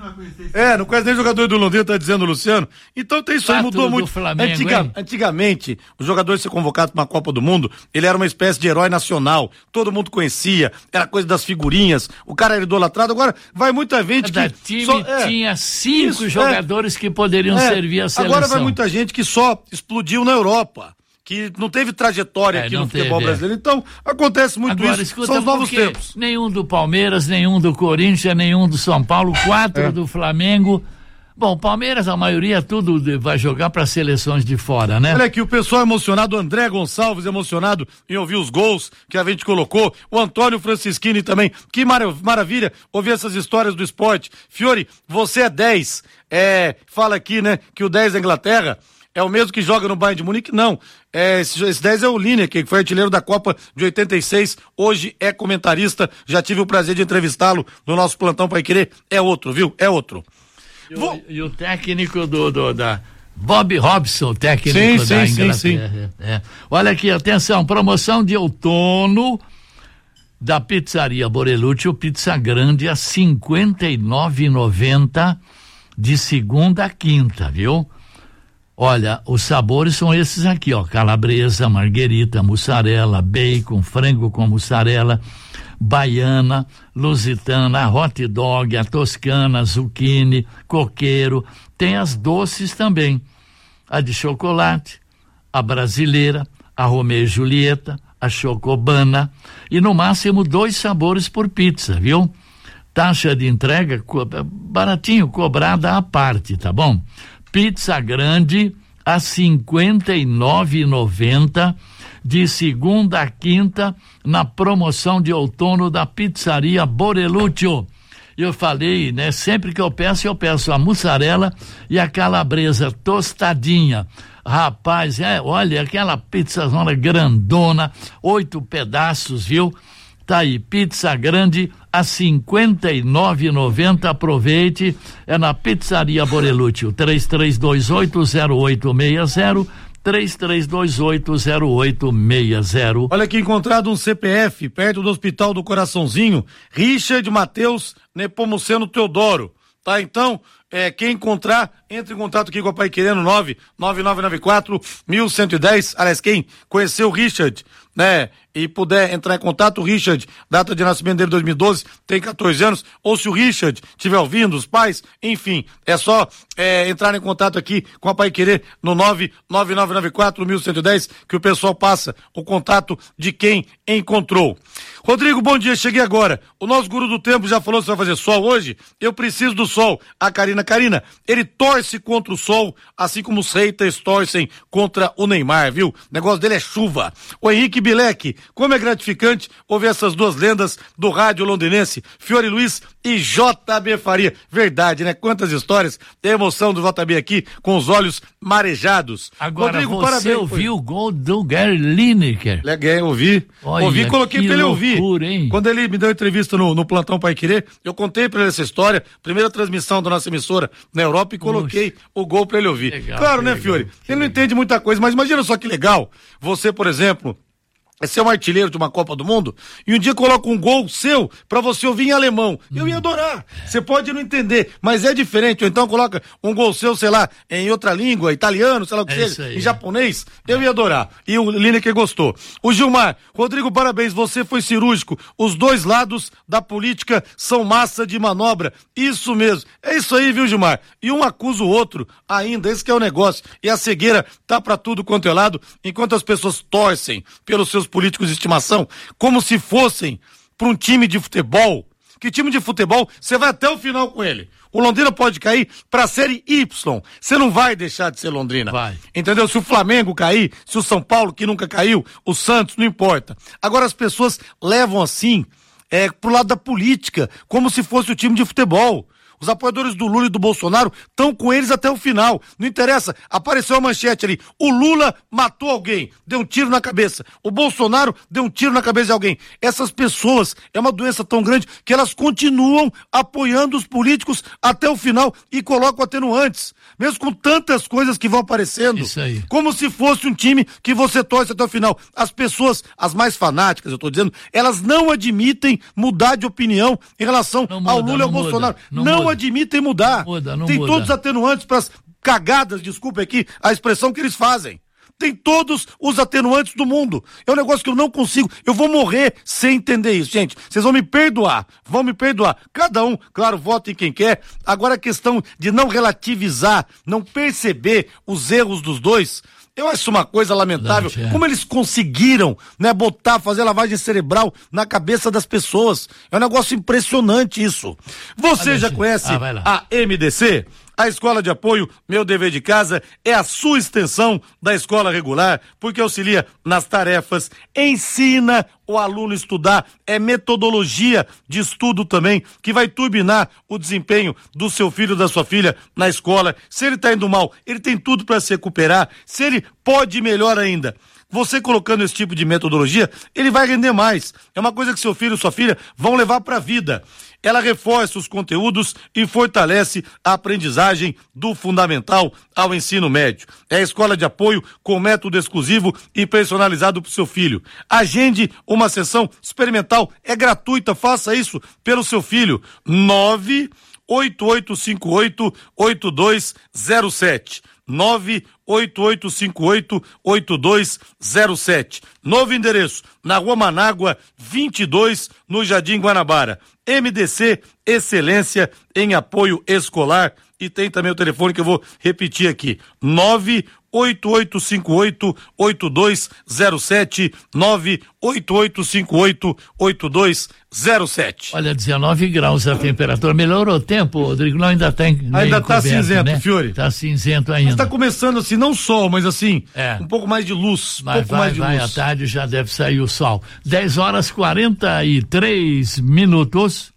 Não conhece nem jogador do Londrina, tá dizendo o Luciano. Então tem isso aí, mudou muito. Flamengo, Antigamente, o jogador ser convocado para uma Copa do Mundo, ele era uma espécie de herói nacional. Todo mundo conhecia, era coisa das figurinhas, o cara era idolatrado. Agora, vai muita gente Cada time tinha 5 jogadores que poderiam servir a seleção. Agora vai muita gente que só explodiu na Europa, que não teve trajetória aqui no futebol brasileiro. Então, acontece muito agora, isso. São os novos tempos. Nenhum do Palmeiras, nenhum do Corinthians, nenhum do São Paulo, 4 do Flamengo. Bom, Palmeiras, a maioria, tudo vai jogar para seleções de fora, né? Olha aqui, o pessoal emocionado, o André Gonçalves emocionado em ouvir os gols que a gente colocou, o Antônio Francischini também, que maravilha ouvir essas histórias do esporte. Fiore, você é 10, fala aqui, né, que o 10 da Inglaterra é o mesmo que joga no Bayern de Munique? Não, esse 10 é o Lineker, que foi artilheiro da Copa de 86, hoje é comentarista, já tive o prazer de entrevistá-lo no nosso plantão Pai Querer, é outro, viu? É outro. E o técnico da Bob Robson, técnico da Inglaterra. Sim. Olha aqui, atenção, promoção de outono da Pizzaria Borelucci, pizza grande a R$ 59,90 de segunda a quinta, viu? Olha, os sabores são esses aqui, ó, calabresa, marguerita, mussarela, bacon, frango com mussarela, baiana, lusitana, hot dog, a toscana, zucchini, coqueiro, tem as doces também, a de chocolate, a brasileira, a Romeo e Julieta, a chocobana e no máximo 2 sabores por pizza, viu? Taxa de entrega baratinho, cobrada à parte, tá bom? Pizza grande a R$ 59,90 de segunda a quinta na promoção de outono da Pizzaria Borelucci. Eu falei, né? Sempre que eu peço a mussarela e a calabresa tostadinha. Rapaz, olha, aquela pizzazona grandona, 8 pedaços, viu? Tá aí, pizza grande a R$ 59,90, aproveite, é na Pizzaria Borelucci, 33280860, 33280860. Olha aqui, encontrado um CPF perto do Hospital do Coraçãozinho, Richard Matheus Nepomuceno Teodoro, tá? Então, quem encontrar, entre em contato aqui com a Pai Querendo, 99994-1110, aliás, quem conheceu o Richard, né, e puder entrar em contato, o Richard, data de nascimento dele 2012, tem 14 anos, ou se o Richard estiver ouvindo, os pais, enfim, é só entrar em contato aqui com a Pai Querer no 99994-1110, que o pessoal passa o contato de quem encontrou. Rodrigo, bom dia, cheguei agora. O nosso guru do tempo já falou que vai fazer sol hoje? Eu preciso do sol. A Karina, ele torce contra o sol, assim como os haters torcem contra o Neymar, viu? O negócio dele é chuva. O Henrique Bilek, como é gratificante ouvir essas duas lendas do rádio londrinense, Fiore Luiz e JB Faria. Verdade, né? Quantas histórias, tem a emoção do JB aqui com os olhos marejados. Agora, Rodrigo, você ouviu o gol do Gary Lineker? Ouvi, coloquei pra ele ouvir. Hein? Quando ele me deu entrevista no Plantão Pai Querer, eu contei pra ele essa história, primeira transmissão da nossa emissora na Europa, e coloquei o gol pra ele ouvir. Legal, claro, né, Fiore? Ele não entende muita coisa, mas imagina só que legal, você, por exemplo, ser um artilheiro de uma Copa do Mundo e um dia coloca um gol seu pra você ouvir em alemão. Eu ia adorar. Você pode não entender, mas é diferente. Ou então coloca um gol seu, sei lá, em outra língua, italiano, sei lá o que seja, em japonês. Eu ia adorar. E o Lineker gostou. O Gilmar, Rodrigo, parabéns, você foi cirúrgico. Os dois lados da política são massa de manobra. Isso mesmo. É isso aí, viu, Gilmar? E um acusa o outro ainda. Esse que é o negócio. E a cegueira tá pra tudo quanto é lado, enquanto as pessoas torcem pelos seus políticos de estimação, como se fossem para um time de futebol. Que time de futebol, você vai até o final com ele. O Londrina pode cair para a Série Y. Você não vai deixar de ser Londrina. Vai. Entendeu? Se o Flamengo cair, se o São Paulo, que nunca caiu, o Santos, não importa. Agora as pessoas levam assim, pro lado da política, como se fosse o time de futebol. Os apoiadores do Lula e do Bolsonaro estão com eles até o final. Não interessa, apareceu a manchete ali. O Lula matou alguém, deu um tiro na cabeça. O Bolsonaro deu um tiro na cabeça de alguém. Essas pessoas, é uma doença tão grande que elas continuam apoiando os políticos até o final e colocam atenuantes. Mesmo com tantas coisas que vão aparecendo. Isso aí. Como se fosse um time que você torce até o final. As pessoas, as mais fanáticas, eu tô dizendo, elas não admitem mudar de opinião em relação ao Lula e ao Bolsonaro. Não não admitem mudar. Tem muda. todos os atenuantes para as cagadas, desculpa aqui a expressão que eles fazem. Tem todos os atenuantes do mundo. É um negócio que eu não consigo. Eu vou morrer sem entender isso, gente. Vocês vão me perdoar. Cada um, claro, vota em quem quer. Agora a questão de não relativizar, não perceber os erros dos dois, eu acho uma coisa lamentável. Como eles conseguiram, né, fazer lavagem cerebral na cabeça das pessoas. É um negócio impressionante isso. Você já conhece a MDC? A Escola de Apoio Meu Dever de Casa é a sua extensão da escola regular, porque auxilia nas tarefas, ensina o aluno a estudar, é metodologia de estudo também, que vai turbinar o desempenho do seu filho ou da sua filha na escola. Se ele está indo mal, ele tem tudo para se recuperar. Se ele pode ir melhor ainda, você colocando esse tipo de metodologia, ele vai render mais. É uma coisa que seu filho ou sua filha vão levar para a vida. Ela reforça os conteúdos e fortalece a aprendizagem do fundamental ao ensino médio. É a escola de apoio com método exclusivo e personalizado para o seu filho. Agende uma sessão experimental, é gratuita, faça isso pelo seu filho. 98858-8207. 98858-8207. Novo endereço, na Rua Manágua, 22, no Jardim Guanabara. MDC, excelência em apoio escolar. E tem também o telefone que eu vou repetir aqui, 98858-8207, 98858-8207. Olha, 19 graus a temperatura. Melhorou o tempo, Rodrigo? Não, ainda tem. Ainda tá coberto, cinzento, né? Fiore. Tá cinzento ainda. Mas tá começando assim, não sol, mas assim, um pouco mais de luz. Mas vai à tarde já deve sair o sol. 10h43.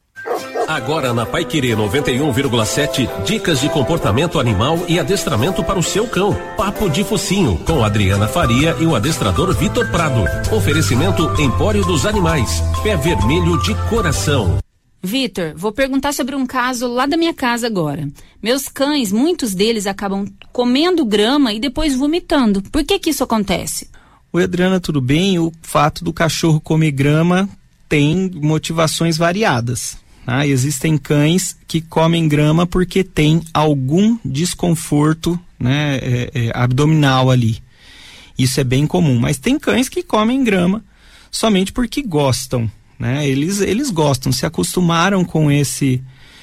Agora na Paiquerê 91,7, dicas de comportamento animal e adestramento para o seu cão. Papo de Focinho, com Adriana Faria e o adestrador Vitor Prado. Oferecimento Empório dos Animais, Pé Vermelho de Coração. Vitor, vou perguntar sobre um caso lá da minha casa agora. Meus cães, muitos deles acabam comendo grama e depois vomitando. Por que isso acontece? Oi, Adriana, tudo bem? O fato do cachorro comer grama tem motivações variadas. Existem cães que comem grama porque tem algum desconforto, né, abdominal ali. Isso é bem comum. Mas tem cães que comem grama somente porque gostam, né? Eles gostam, se acostumaram com esse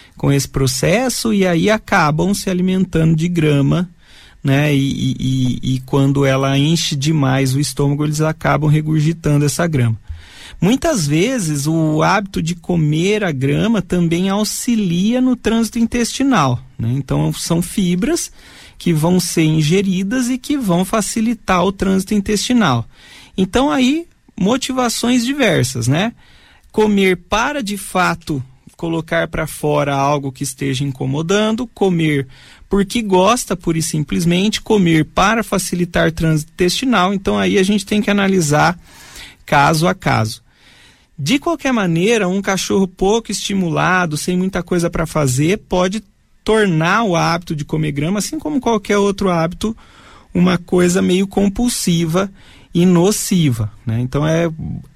processo e aí acabam se alimentando de grama, né? E quando ela enche demais o estômago, eles acabam regurgitando essa grama. Muitas vezes o hábito de comer a grama também auxilia no trânsito intestinal, né? Então são fibras que vão ser ingeridas e que vão facilitar o trânsito intestinal. Então aí motivações diversas, né? Comer para de fato colocar para fora algo que esteja incomodando, comer porque gosta pura e simplesmente, comer para facilitar o trânsito intestinal. Então aí a gente tem que analisar caso a caso. De qualquer maneira, um cachorro pouco estimulado, sem muita coisa para fazer, pode tornar o hábito de comer grama, assim como qualquer outro hábito, uma coisa meio compulsiva e nociva, né? Então é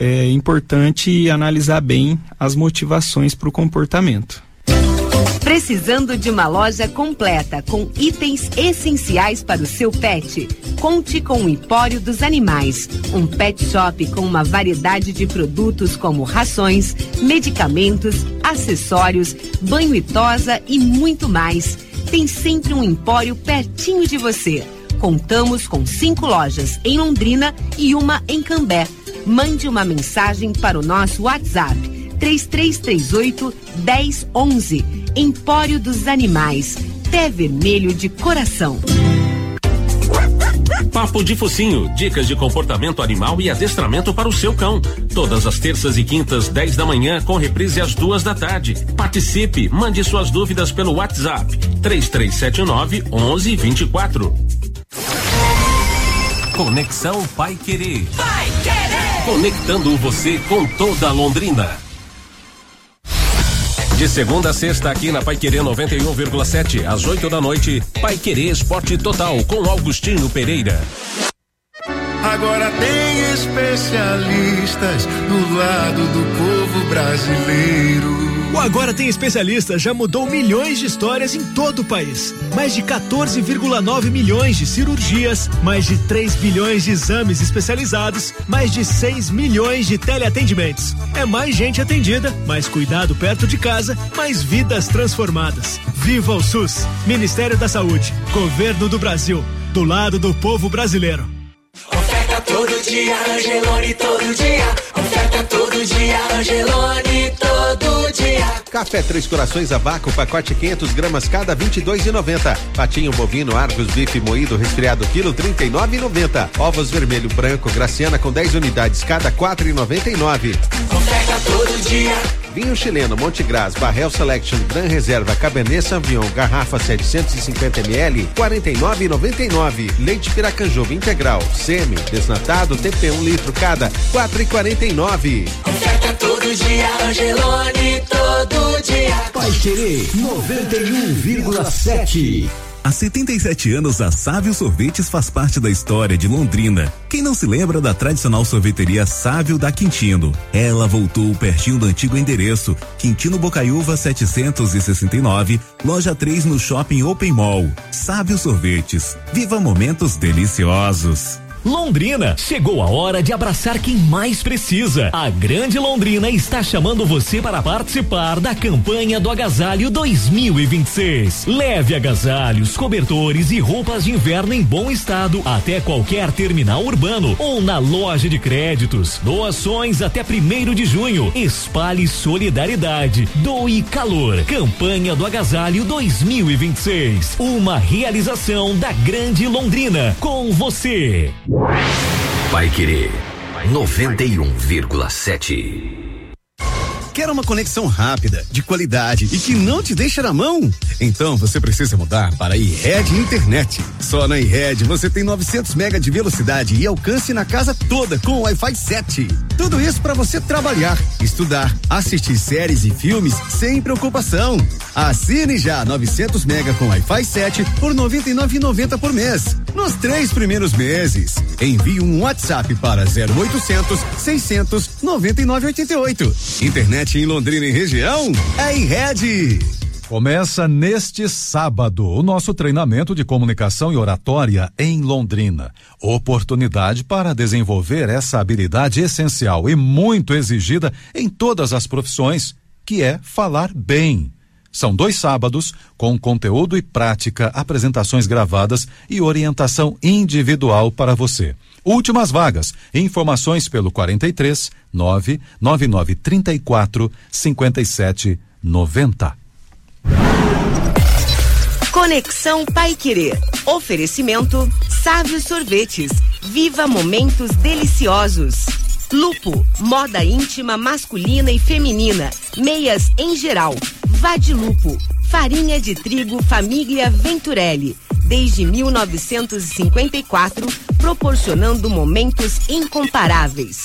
importante analisar bem as motivações para o comportamento. Precisando de uma loja completa com itens essenciais para o seu pet? Conte com o Empório dos Animais, um pet shop com uma variedade de produtos como rações, medicamentos, acessórios, banho e tosa e muito mais. Tem sempre um empório pertinho de você. Contamos com 5 lojas em Londrina e uma em Cambé. Mande uma mensagem para o nosso WhatsApp 3338-1011. Empório dos Animais, Pé Vermelho de Coração. Papo de Focinho, dicas de comportamento animal e adestramento para o seu cão. Todas as terças e quintas, 10 da manhã, com reprise às 2 da tarde. Participe, mande suas dúvidas pelo WhatsApp 3379-1124. Conexão Paiquerê. Conectando você com toda a Londrina. De segunda a sexta aqui na Paiquerê 91,7 às 8 da noite, Paiquerê Esporte Total com Augustinho Pereira. Agora tem especialistas do lado do povo brasileiro. O Agora Tem Especialistas já mudou milhões de histórias em todo o país. Mais de 14,9 milhões de cirurgias, mais de 3 bilhões de exames especializados, mais de 6 milhões de teleatendimentos. É mais gente atendida, mais cuidado perto de casa, mais vidas transformadas. Viva o SUS! Ministério da Saúde, Governo do Brasil, do lado do povo brasileiro. Oferta todo dia, Angelone todo dia. Oferta todo dia, Angelone todo dia. Café Três Corações a vácuo, pacote 500 gramas cada, R$22,90. Patinho bovino Argos bife moído resfriado quilo, R$39,90. Ovos vermelho branco Graciana com 10 unidades cada, R$4,99. Oferta todo dia. Vinho chileno Montegras Barrel Selection Gran Reserva Cabernet Sauvignon garrafa 750 ml, R$49,99. Leite Piracanjuba integral semi desnatado TP 1 litro cada, R$4,49. Oferta todo dia, Angelone todo dia. Vai Querer 91,7. Há 77 anos, a Sávio Sorvetes faz parte da história de Londrina. Quem não se lembra da tradicional sorveteria Sávio da Quintino? Ela voltou pertinho do antigo endereço, Quintino Bocaiúva 769, loja 3 no Shopping Open Mall. Sávio Sorvetes, viva momentos deliciosos. Londrina, chegou a hora de abraçar quem mais precisa. A Grande Londrina está chamando você para participar da campanha do Agasalho 2026. Leve agasalhos, cobertores e roupas de inverno em bom estado até qualquer terminal urbano ou na loja de créditos. Doações até 1º de junho. Espalhe solidariedade. Doe calor. Campanha do Agasalho 2026. Uma realização da Grande Londrina. Com você. Vai Querer 91,7. Quer uma conexão rápida, de qualidade e que não te deixa na mão? Então você precisa mudar para a iRed Internet. Só na iRed você tem 900 mega de velocidade e alcance na casa toda com Wi-Fi 7. Tudo isso para você trabalhar, estudar, assistir séries e filmes sem preocupação. Assine já 900 mega com Wi-Fi 7 por R$ 99,90 por mês. Nos 3 primeiros meses. Envie um WhatsApp para 0800 600 9988. Internet em Londrina e região é iRed. Começa neste sábado o nosso treinamento de comunicação e oratória em Londrina. Oportunidade para desenvolver essa habilidade essencial e muito exigida em todas as profissões, que é falar bem. São 2 sábados com conteúdo e prática, apresentações gravadas e orientação individual para você. Últimas vagas. Informações pelo 43 99934 5790. Conexão Paiquerê. Oferecimento Sávio Sorvetes. Viva momentos deliciosos. Lupo, moda íntima masculina e feminina. Meias em geral. Vadilupo, farinha de trigo família Venturelli. Desde 1954, proporcionando momentos incomparáveis.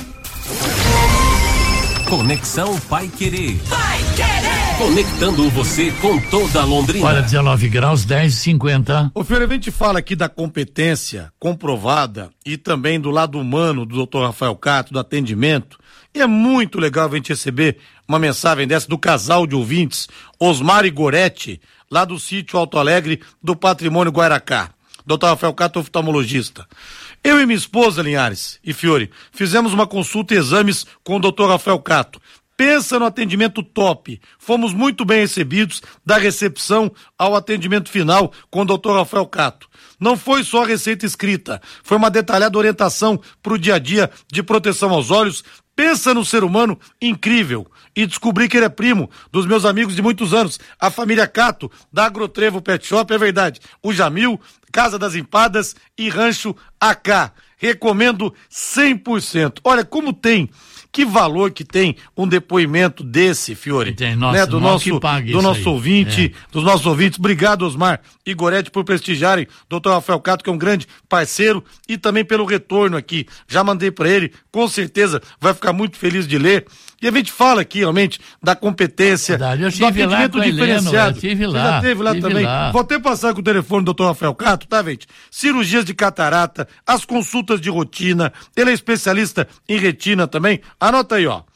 Conexão Pai Querer. Pai Querer. Conectando você com toda a Londrina. Olha, 19 graus, 10:50. Ô, Fiore, a gente fala aqui da competência comprovada e também do lado humano do Dr. Rafael Cato, do atendimento. E é muito legal a gente receber uma mensagem dessa do casal de ouvintes, Osmar e Goretti, lá do sítio Alto Alegre do Patrimônio Guairacá. Dr. Rafael Cato, oftalmologista. Eu e minha esposa, Linhares e Fiore, fizemos uma consulta e exames com o Dr. Rafael Cato. Pensa no atendimento top. Fomos muito bem recebidos da recepção ao atendimento final com o Dr. Rafael Cato. Não foi só receita escrita, foi uma detalhada orientação para o dia a dia de proteção aos olhos. Pensa no ser humano incrível. E descobri que ele é primo dos meus amigos de muitos anos, a família Cato, da Agrotrevo Pet Shop, é verdade. O Jamil, Casa das Empadas e Rancho AK. Recomendo 100%. Olha como tem, que valor que tem um depoimento desse, Fiore. Tem, nossa, né? Do nosso ouvinte, dos nossos ouvintes. Obrigado, Osmar e Goretti, por prestigiarem Dr. Rafael Cato, que é um grande parceiro, e também pelo retorno aqui. Já mandei para ele, com certeza vai ficar muito feliz de ler. E a gente fala aqui, realmente, da competência, eu do tive lá atendimento com a Helena, diferenciado. eu tive lá, Você já teve lá tive também. lá. Vou até passar com o telefone do Dr. Rafael Cato, tá, gente? Cirurgias de catarata, as consultas de rotina, ele é especialista em retina também. Anota aí, ó.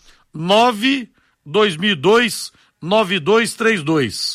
9-2002-9232.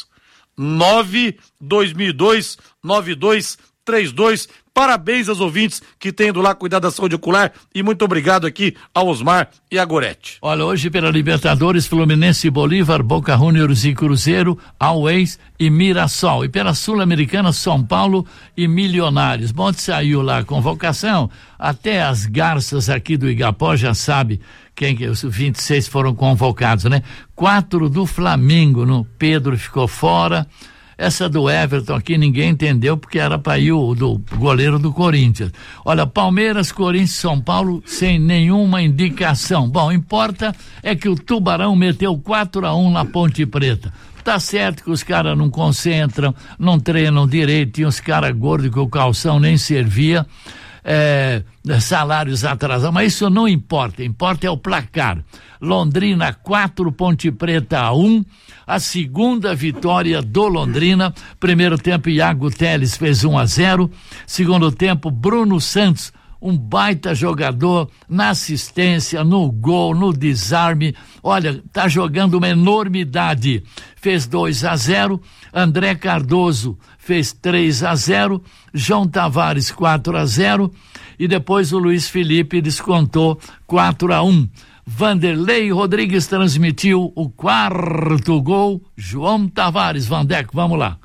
9-2002-9232. Parabéns aos ouvintes que têm ido lá cuidar da saúde ocular e muito obrigado aqui ao Osmar e a Gorete. Olha, hoje pela Libertadores, Fluminense e Bolívar, Boca Juniors e Cruzeiro, Always e Mirassol. E pela Sul-Americana, São Paulo e Milionários. Bom, saiu lá a convocação, até as garças aqui do Igapó já sabe quem que os 26 foram convocados, né? 4 do Flamengo, no Pedro ficou fora. Essa do Everton aqui ninguém entendeu porque era para ir o do goleiro do Corinthians. Olha, Palmeiras, Corinthians, São Paulo sem nenhuma indicação. Bom, importa é que o Tubarão meteu 4-1 na Ponte Preta. Tá certo que os caras não concentram, não treinam direito, tinha uns caras gordos que o calção nem servia. Salários atrasados, mas isso não importa, importa é o placar. Londrina 4, Ponte Preta 1, a segunda vitória do Londrina. Primeiro tempo, Iago Teles fez 1-0. Segundo tempo, Bruno Santos, um baita jogador na assistência, no gol, no desarme. Olha, tá jogando uma enormidade. Fez 2-0. André Cardoso fez 3-0. João Tavares 4-0. E depois o Luiz Felipe descontou 4-1. Vanderlei Rodrigues transmitiu o quarto gol. João Tavares, Vandeco, vamos lá.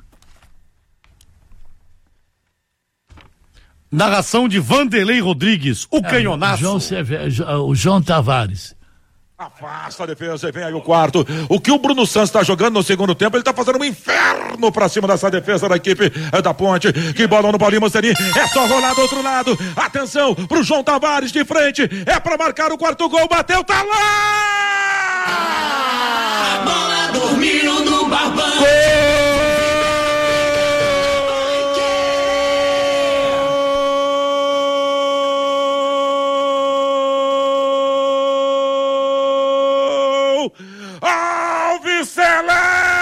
Narração de Vanderlei Rodrigues, o canhonaço. O João Tavares. Afasta a defesa e vem aí o quarto. O que o Bruno Santos está jogando no segundo tempo, ele tá fazendo um inferno pra cima dessa defesa da equipe da Ponte. Que bola no Paulinho Mocerim. É só rolar do outro lado. Atenção pro João Tavares de frente. É pra marcar o quarto gol. Bateu, tá lá! A bola dormiu no barbão. Alves Celeste!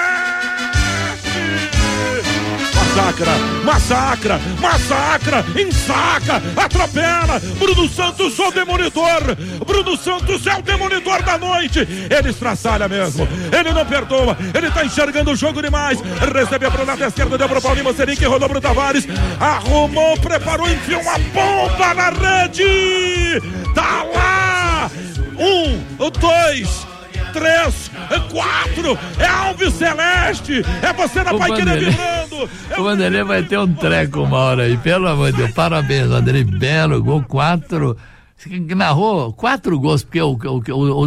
Massacra, ensaca, atropela. Bruno Santos, o demolidor. Bruno Santos é o demolidor da noite. Ele estraçalha mesmo, ele não perdoa, ele tá enxergando o jogo demais. Recebeu pro lado esquerdo, deu pro Paulinho Mocerim, que rodou pro Tavares. Arrumou, preparou, enfiou uma bomba na rede. Tá lá! 1, 2, 3, 4, é Alves Celeste, é você na Paiquerê vibrando. O Vanderlei vai ter um treco uma hora aí, pelo amor de Deus, parabéns, Vanderlei, belo gol, 4, narrou 4 gols, porque o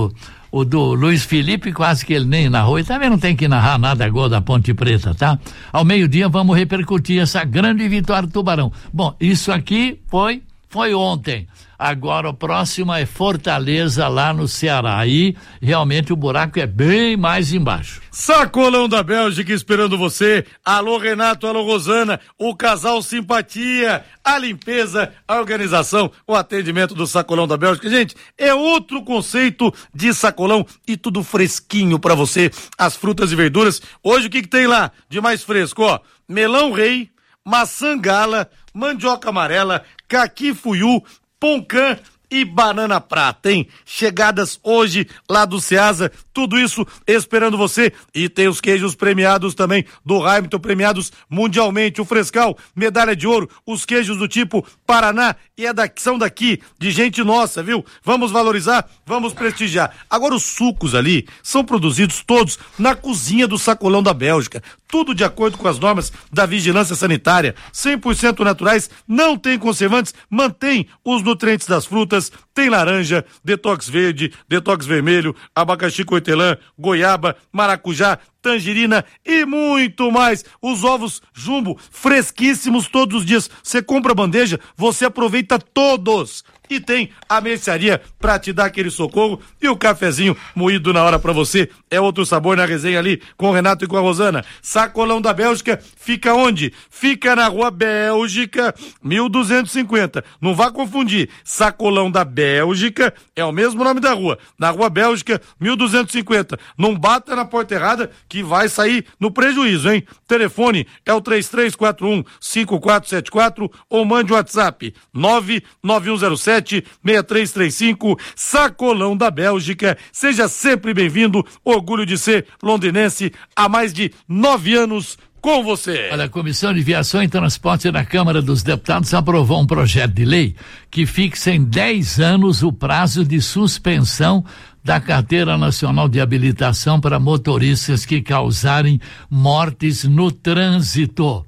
do Luiz Felipe quase que ele nem narrou, e também não tem que narrar nada gol da Ponte Preta, tá? Ao meio-dia vamos repercutir essa grande vitória do Tubarão. Bom, isso aqui foi ontem. Agora o próximo é Fortaleza lá no Ceará. Aí realmente o buraco é bem mais embaixo. Sacolão da Bélgica esperando você. Alô Renato, alô Rosana, o casal simpatia, a limpeza, a organização, o atendimento do Sacolão da Bélgica. Gente, é outro conceito de sacolão e tudo fresquinho pra você. As frutas e verduras. Hoje o que tem lá de mais fresco, ó? Melão rei, maçã gala, mandioca amarela, caqui fuiu, poncã e banana prata, hein? Chegadas hoje lá do Ceasa, tudo isso esperando você. E tem os queijos premiados também do Hamilton, premiados mundialmente, o Frescal, medalha de ouro, os queijos do tipo Paraná, e são daqui, de gente nossa, viu? Vamos valorizar, vamos prestigiar. Agora os sucos ali são produzidos todos na cozinha do Sacolão da Bélgica, tudo de acordo com as normas da vigilância sanitária, 100% naturais, não tem conservantes, mantém os nutrientes das frutas. Tem laranja, detox verde, detox vermelho, abacaxi com hortelã, goiaba, maracujá, tangerina e muito mais. Os ovos Jumbo, fresquíssimos todos os dias. Você compra a bandeja, você aproveita todos e tem a mercearia pra te dar aquele socorro e o cafezinho moído na hora pra você. É outro sabor na resenha ali com o Renato e com a Rosana. Sacolão da Bélgica fica onde? Fica na Rua Bélgica 1250. Não vá confundir. Sacolão da Bélgica é o mesmo nome da rua. Na Rua Bélgica 1250. Não bata na porta errada que vai sair no prejuízo, hein? Telefone é o 3341-5474 ou mande o WhatsApp 99107-6335. Sacolão da Bélgica. Seja sempre bem-vindo. Orgulho de ser londrinense há mais de 9 anos com você. Olha, a Comissão de Viação e Transporte da Câmara dos Deputados aprovou um projeto de lei que fixa em 10 anos o prazo de suspensão da Carteira Nacional de Habilitação para motoristas que causarem mortes no trânsito.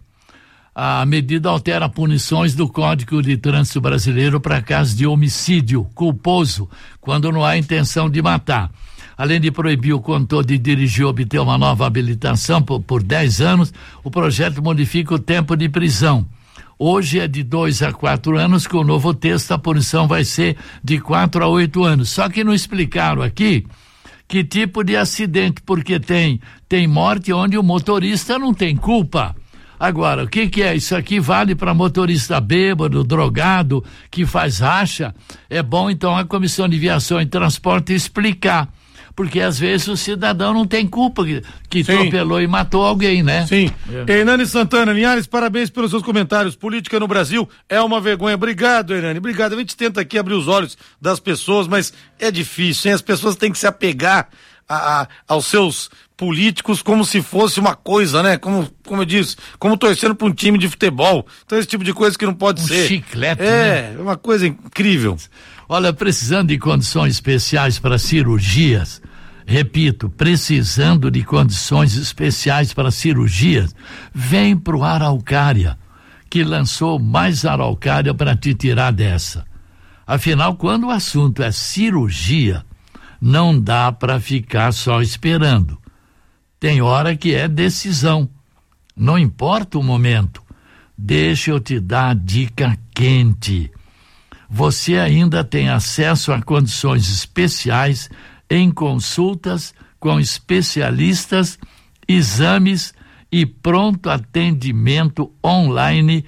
A medida altera punições do Código de Trânsito Brasileiro para casos de homicídio culposo, quando não há intenção de matar. Além de proibir o condutor de dirigir ou obter uma nova habilitação por 10 anos, o projeto modifica o tempo de prisão. Hoje é de 2 a 4 anos, com o novo texto a punição vai ser de 4 a 8 anos. Só que não explicaram aqui que tipo de acidente, porque tem morte onde o motorista não tem culpa. Agora, o que é? Isso aqui vale para motorista bêbado, drogado, que faz racha. É bom, então, a Comissão de Viação e Transporte explicar. Porque às vezes o cidadão não tem culpa que atropelou e matou alguém, né? Sim. Hernani Santana, Linhares, parabéns pelos seus comentários. Política no Brasil é uma vergonha. Obrigado, Hernani. Obrigado. A gente tenta aqui abrir os olhos das pessoas, mas é difícil, hein? As pessoas têm que se apegar aos seus políticos como se fosse uma coisa, né? Como eu disse, como torcendo para um time de futebol. Então esse tipo de coisa que não pode ser. Chiclete, né? É uma coisa incrível. Olha, precisando de condições especiais para cirurgias, repito, precisando de condições especiais para cirurgias, vem pro Araucária, que lançou mais Araucária para te tirar dessa. Afinal, quando o assunto é cirurgia, não dá para ficar só esperando. Tem hora que é decisão. Não importa o momento. Deixa eu te dar a dica quente. Você ainda tem acesso a condições especiais em consultas com especialistas, exames e pronto atendimento online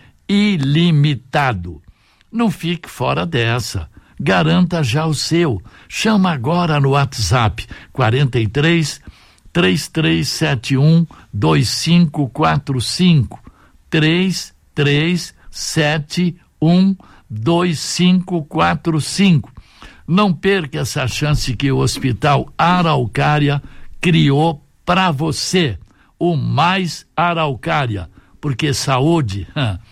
ilimitado. Não fique fora dessa. Garanta já o seu. Chama agora no WhatsApp 43 3371 2545 3371 2545. Não perca essa chance que o Hospital Araucária criou para você, o Mais Araucária, porque saúde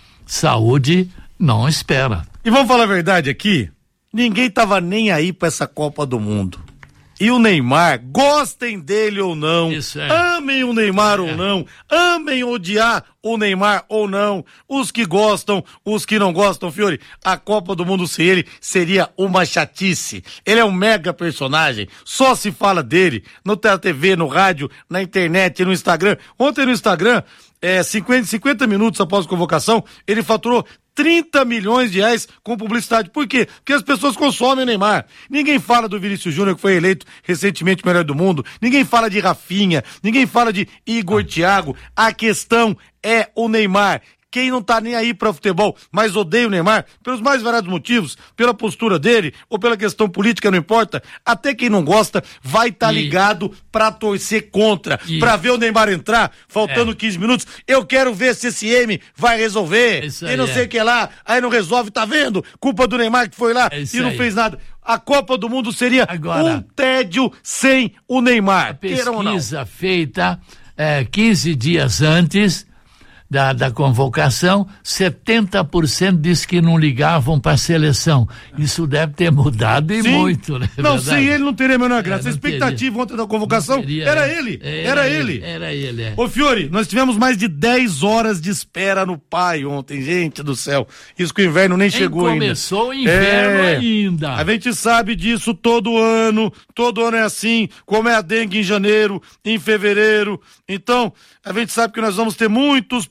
não espera. E vamos falar a verdade aqui, ninguém tava nem aí para essa Copa do Mundo. E o Neymar, gostem dele ou não, amem o Neymar ou não, amem odiar o Neymar ou não, os que gostam, os que não gostam, Fiore, a Copa do Mundo sem ele seria uma chatice. Ele é um mega personagem, só se fala dele, no TV, no rádio, na internet, no Instagram. Ontem no Instagram, 50 minutos após a convocação, ele faturou 30 milhões de reais com publicidade. Por quê? Porque as pessoas consomem o Neymar. Ninguém fala do Vinícius Júnior, que foi eleito recentemente melhor do mundo. Ninguém fala de Rafinha. Ninguém fala de Igor Thiago. A questão é o Neymar. Quem não tá nem aí pra futebol, mas odeia o Neymar, pelos mais variados motivos, pela postura dele, ou pela questão política, não importa, até quem não gosta vai estar ligado pra torcer contra, pra ver o Neymar entrar, faltando 15 minutos, eu quero ver se esse M vai resolver, e não sei o que lá, aí não resolve, tá vendo? Culpa do Neymar que foi lá e não fez nada. A Copa do Mundo seria um tédio sem o Neymar. A pesquisa feita 15 dias antes da convocação, 70% disse que não ligavam para a seleção. Isso deve ter mudado e muito, né? Não, sem ele não teria a menor graça. A expectativa ontem da convocação era ele. Era ele. Ô Fiore, nós tivemos mais de 10 horas de espera no Pai ontem, gente do céu. Isso que o inverno nem chegou ainda. Começou o inverno ainda. A gente sabe disso todo ano é assim, como é a dengue em janeiro, em fevereiro. Então, a gente sabe que nós vamos ter muitos problemas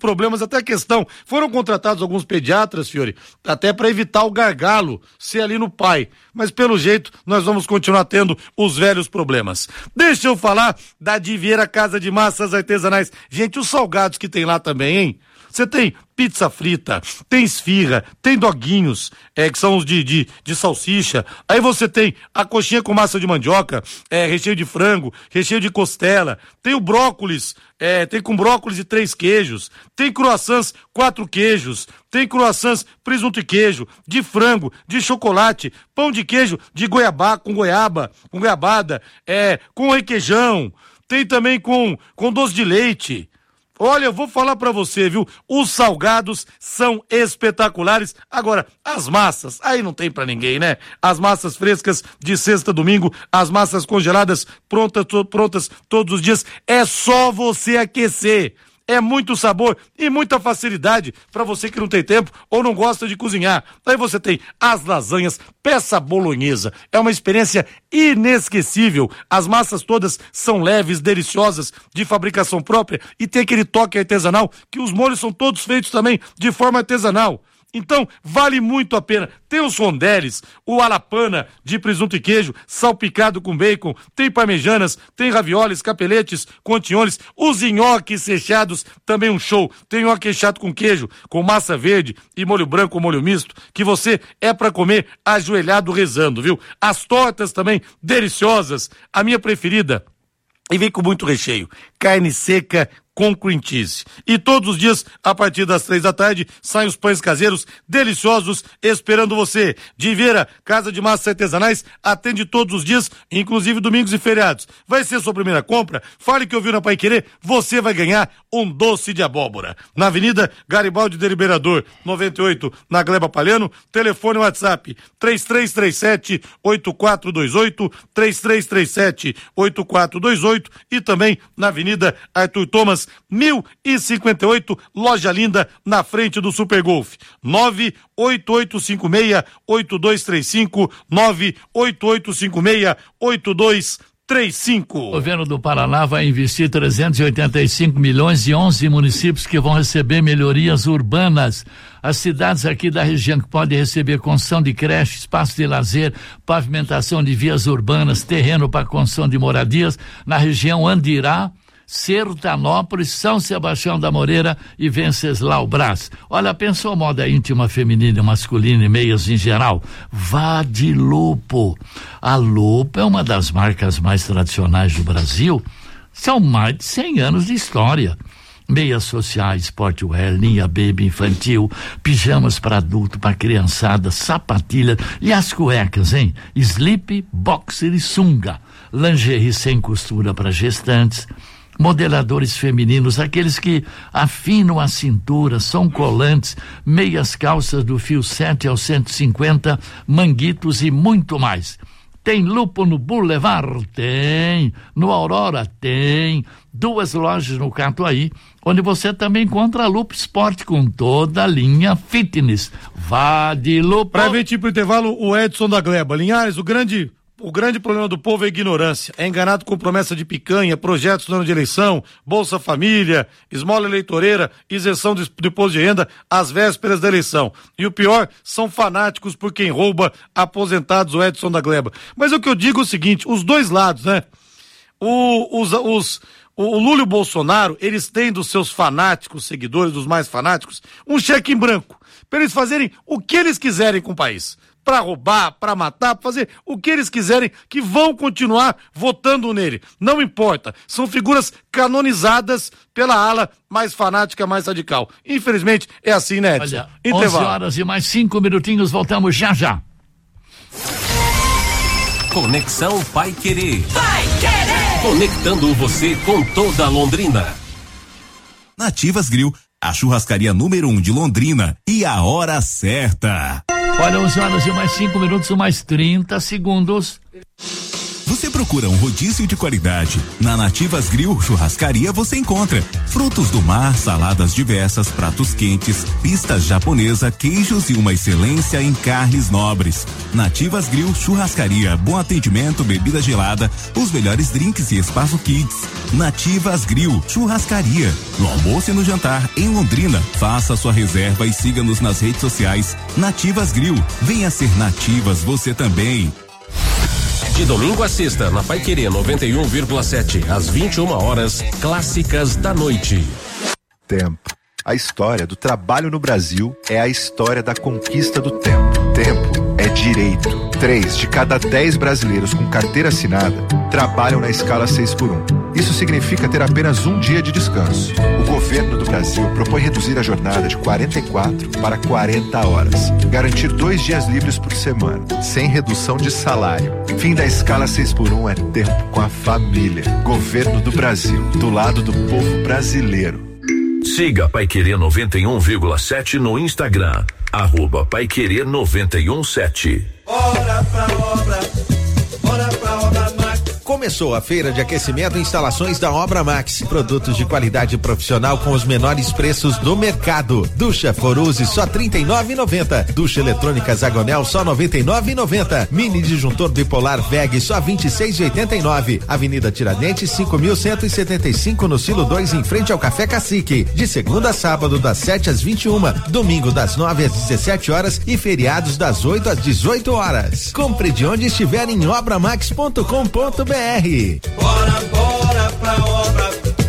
problemas, até a questão, foram contratados alguns pediatras, Fiore, até para evitar o gargalo ser ali no pai, mas pelo jeito nós vamos continuar tendo os velhos problemas. Deixa eu falar da Divieira Casa de Massas Artesanais. Gente, os salgados que tem lá também, hein? Você tem pizza frita, tem esfirra, tem doguinhos, que são os de salsicha. Aí você tem a coxinha com massa de mandioca, recheio de frango, recheio de costela. Tem o brócolis, tem com brócolis e 3 queijos. Tem croissants, 4 queijos. Tem croissants, presunto e queijo, de frango, de chocolate, pão de queijo de goiabada, com goiabada, com requeijão. Tem também com doce de leite. Olha, eu vou falar pra você, viu? Os salgados são espetaculares. Agora, as massas, aí não tem pra ninguém, né? As massas frescas de sexta a domingo, as massas congeladas prontas todos os dias. É só você aquecer. É muito sabor e muita facilidade para você que não tem tempo ou não gosta de cozinhar. Aí você tem as lasanhas, peça bolonhesa. É uma experiência inesquecível. As massas todas são leves, deliciosas, de fabricação própria e tem aquele toque artesanal que os molhos são todos feitos também de forma artesanal. Então, vale muito a pena. Tem os rondeles, o alapana de presunto e queijo, salpicado com bacon, tem parmejanas, tem ravioles, capeletes, contignoles, os nhoques recheados, também um show. Tem nhoque recheado com queijo, com massa verde e molho branco ou molho misto, que você é pra comer ajoelhado rezando, viu? As tortas também, deliciosas. A minha preferida, e vem com muito recheio, carne seca com cream cheese. E todos os dias, a partir das 3 da tarde, saem os pães caseiros deliciosos esperando você. Divieira, Casa de Massas Artesanais, atende todos os dias, inclusive domingos e feriados. Vai ser sua primeira compra? Fale que ouviu na Pai Querer, você vai ganhar um doce de abóbora. Na Avenida Garibaldi de Liberador, 98, na Gleba Palhano, telefone WhatsApp 3337-8428, 3337-8428 e também na Avenida Arthur Thomas, 1058, loja linda, na frente do Super Golf. 98856-8235, 98856-8235. O governo do Paraná vai investir 385 milhões em 11 municípios que vão receber melhorias urbanas. As cidades aqui da região que podem receber construção de creche, espaço de lazer, pavimentação de vias urbanas, terreno para construção de moradias, na região Andirá, Sertanópolis, São Sebastião da Moreira e Venceslau Brás. Olha, pensou moda íntima, feminina, masculina e meias em geral? Vá de Lupo. A Lupo é uma das marcas mais tradicionais do Brasil. São mais de 100 anos de história. Meias sociais, sportwear, linha baby infantil, pijamas para adulto, para criançada, sapatilha e as cuecas, hein? Slip, boxer e sunga. Lingerie sem costura para gestantes. Modeladores femininos, aqueles que afinam a cintura, são colantes, meias calças do fio 7 ao 150, manguitos e muito mais. Tem Lupo no Boulevard? Tem. No Aurora? Tem. 2 lojas no Catuaí, onde você também encontra a Lupo Sport com toda a linha fitness. Vá de Lupo. Pra ver tipo intervalo, o Edson da Gleba. Linhares, o grande problema do povo é a ignorância. É enganado com promessa de picanha, projetos no ano de eleição, Bolsa Família, esmola eleitoreira, isenção de imposto de renda às vésperas da eleição. E o pior, são fanáticos por quem rouba aposentados, o Edson da Gleba. Mas o que eu digo é o seguinte, os dois lados, né? O Lula e o Bolsonaro, eles têm dos seus fanáticos, seguidores, dos mais fanáticos, um cheque em branco, para eles fazerem o que eles quiserem com o país. Para roubar, para matar, para fazer o que eles quiserem, que vão continuar votando nele. Não importa. São figuras canonizadas pela ala mais fanática, mais radical. Infelizmente, é assim, né, Edson? Olha, 11 horas e mais 5 minutinhos, voltamos já já. Conexão Pai Querer. Pai Querer. Conectando você com toda a Londrina. Nativas Grill, a churrascaria número 1 de Londrina e a hora certa. Olha, 11 horas e mais 5 minutos, mais 30 segundos. Você procura um rodízio de qualidade. Na Nativas Grill Churrascaria você encontra frutos do mar, saladas diversas, pratos quentes, pistas japonesa, queijos e uma excelência em carnes nobres. Nativas Grill Churrascaria, bom atendimento, bebida gelada, os melhores drinks e espaço kids. Nativas Grill Churrascaria, no almoço e no jantar em Londrina. Faça sua reserva e siga-nos nas redes sociais. Nativas Grill, venha ser Nativas você também. De domingo a sexta, na Paiquerê 91,7, às 21 horas, clássicas da noite. Tempo. A história do trabalho no Brasil é a história da conquista do tempo. Tempo é direito. 3 de cada 10 brasileiros com carteira assinada trabalham na escala 6x1. Isso significa ter apenas um dia de descanso. O governo do Brasil propõe reduzir a jornada de 44 para 40 horas. Garantir 2 dias livres por semana, sem redução de salário. Fim da escala 6x1 é tempo com a família. Governo do Brasil, do lado do povo brasileiro. Siga Paiquerê 91,7 no Instagram. @Paiquerê 91,7. Bora pra obra, bora pra obra Max. Começou a feira de aquecimento e instalações da Obra Max. Produtos de qualidade profissional com os menores preços do mercado. Ducha Foruse só R$ 39,90. Ducha eletrônica Zagonel só R$ 99,90. Mini disjuntor bipolar VEG só R$ 26,89. Avenida Tiradentes 5.175 no Silo 2 em frente ao Café Cacique. De segunda a sábado das 7 às 21, domingo das 9 às 17 horas e feriados das 8 às 18 horas. Compre de onde estiver em obramax.com.br. Bora pra obra.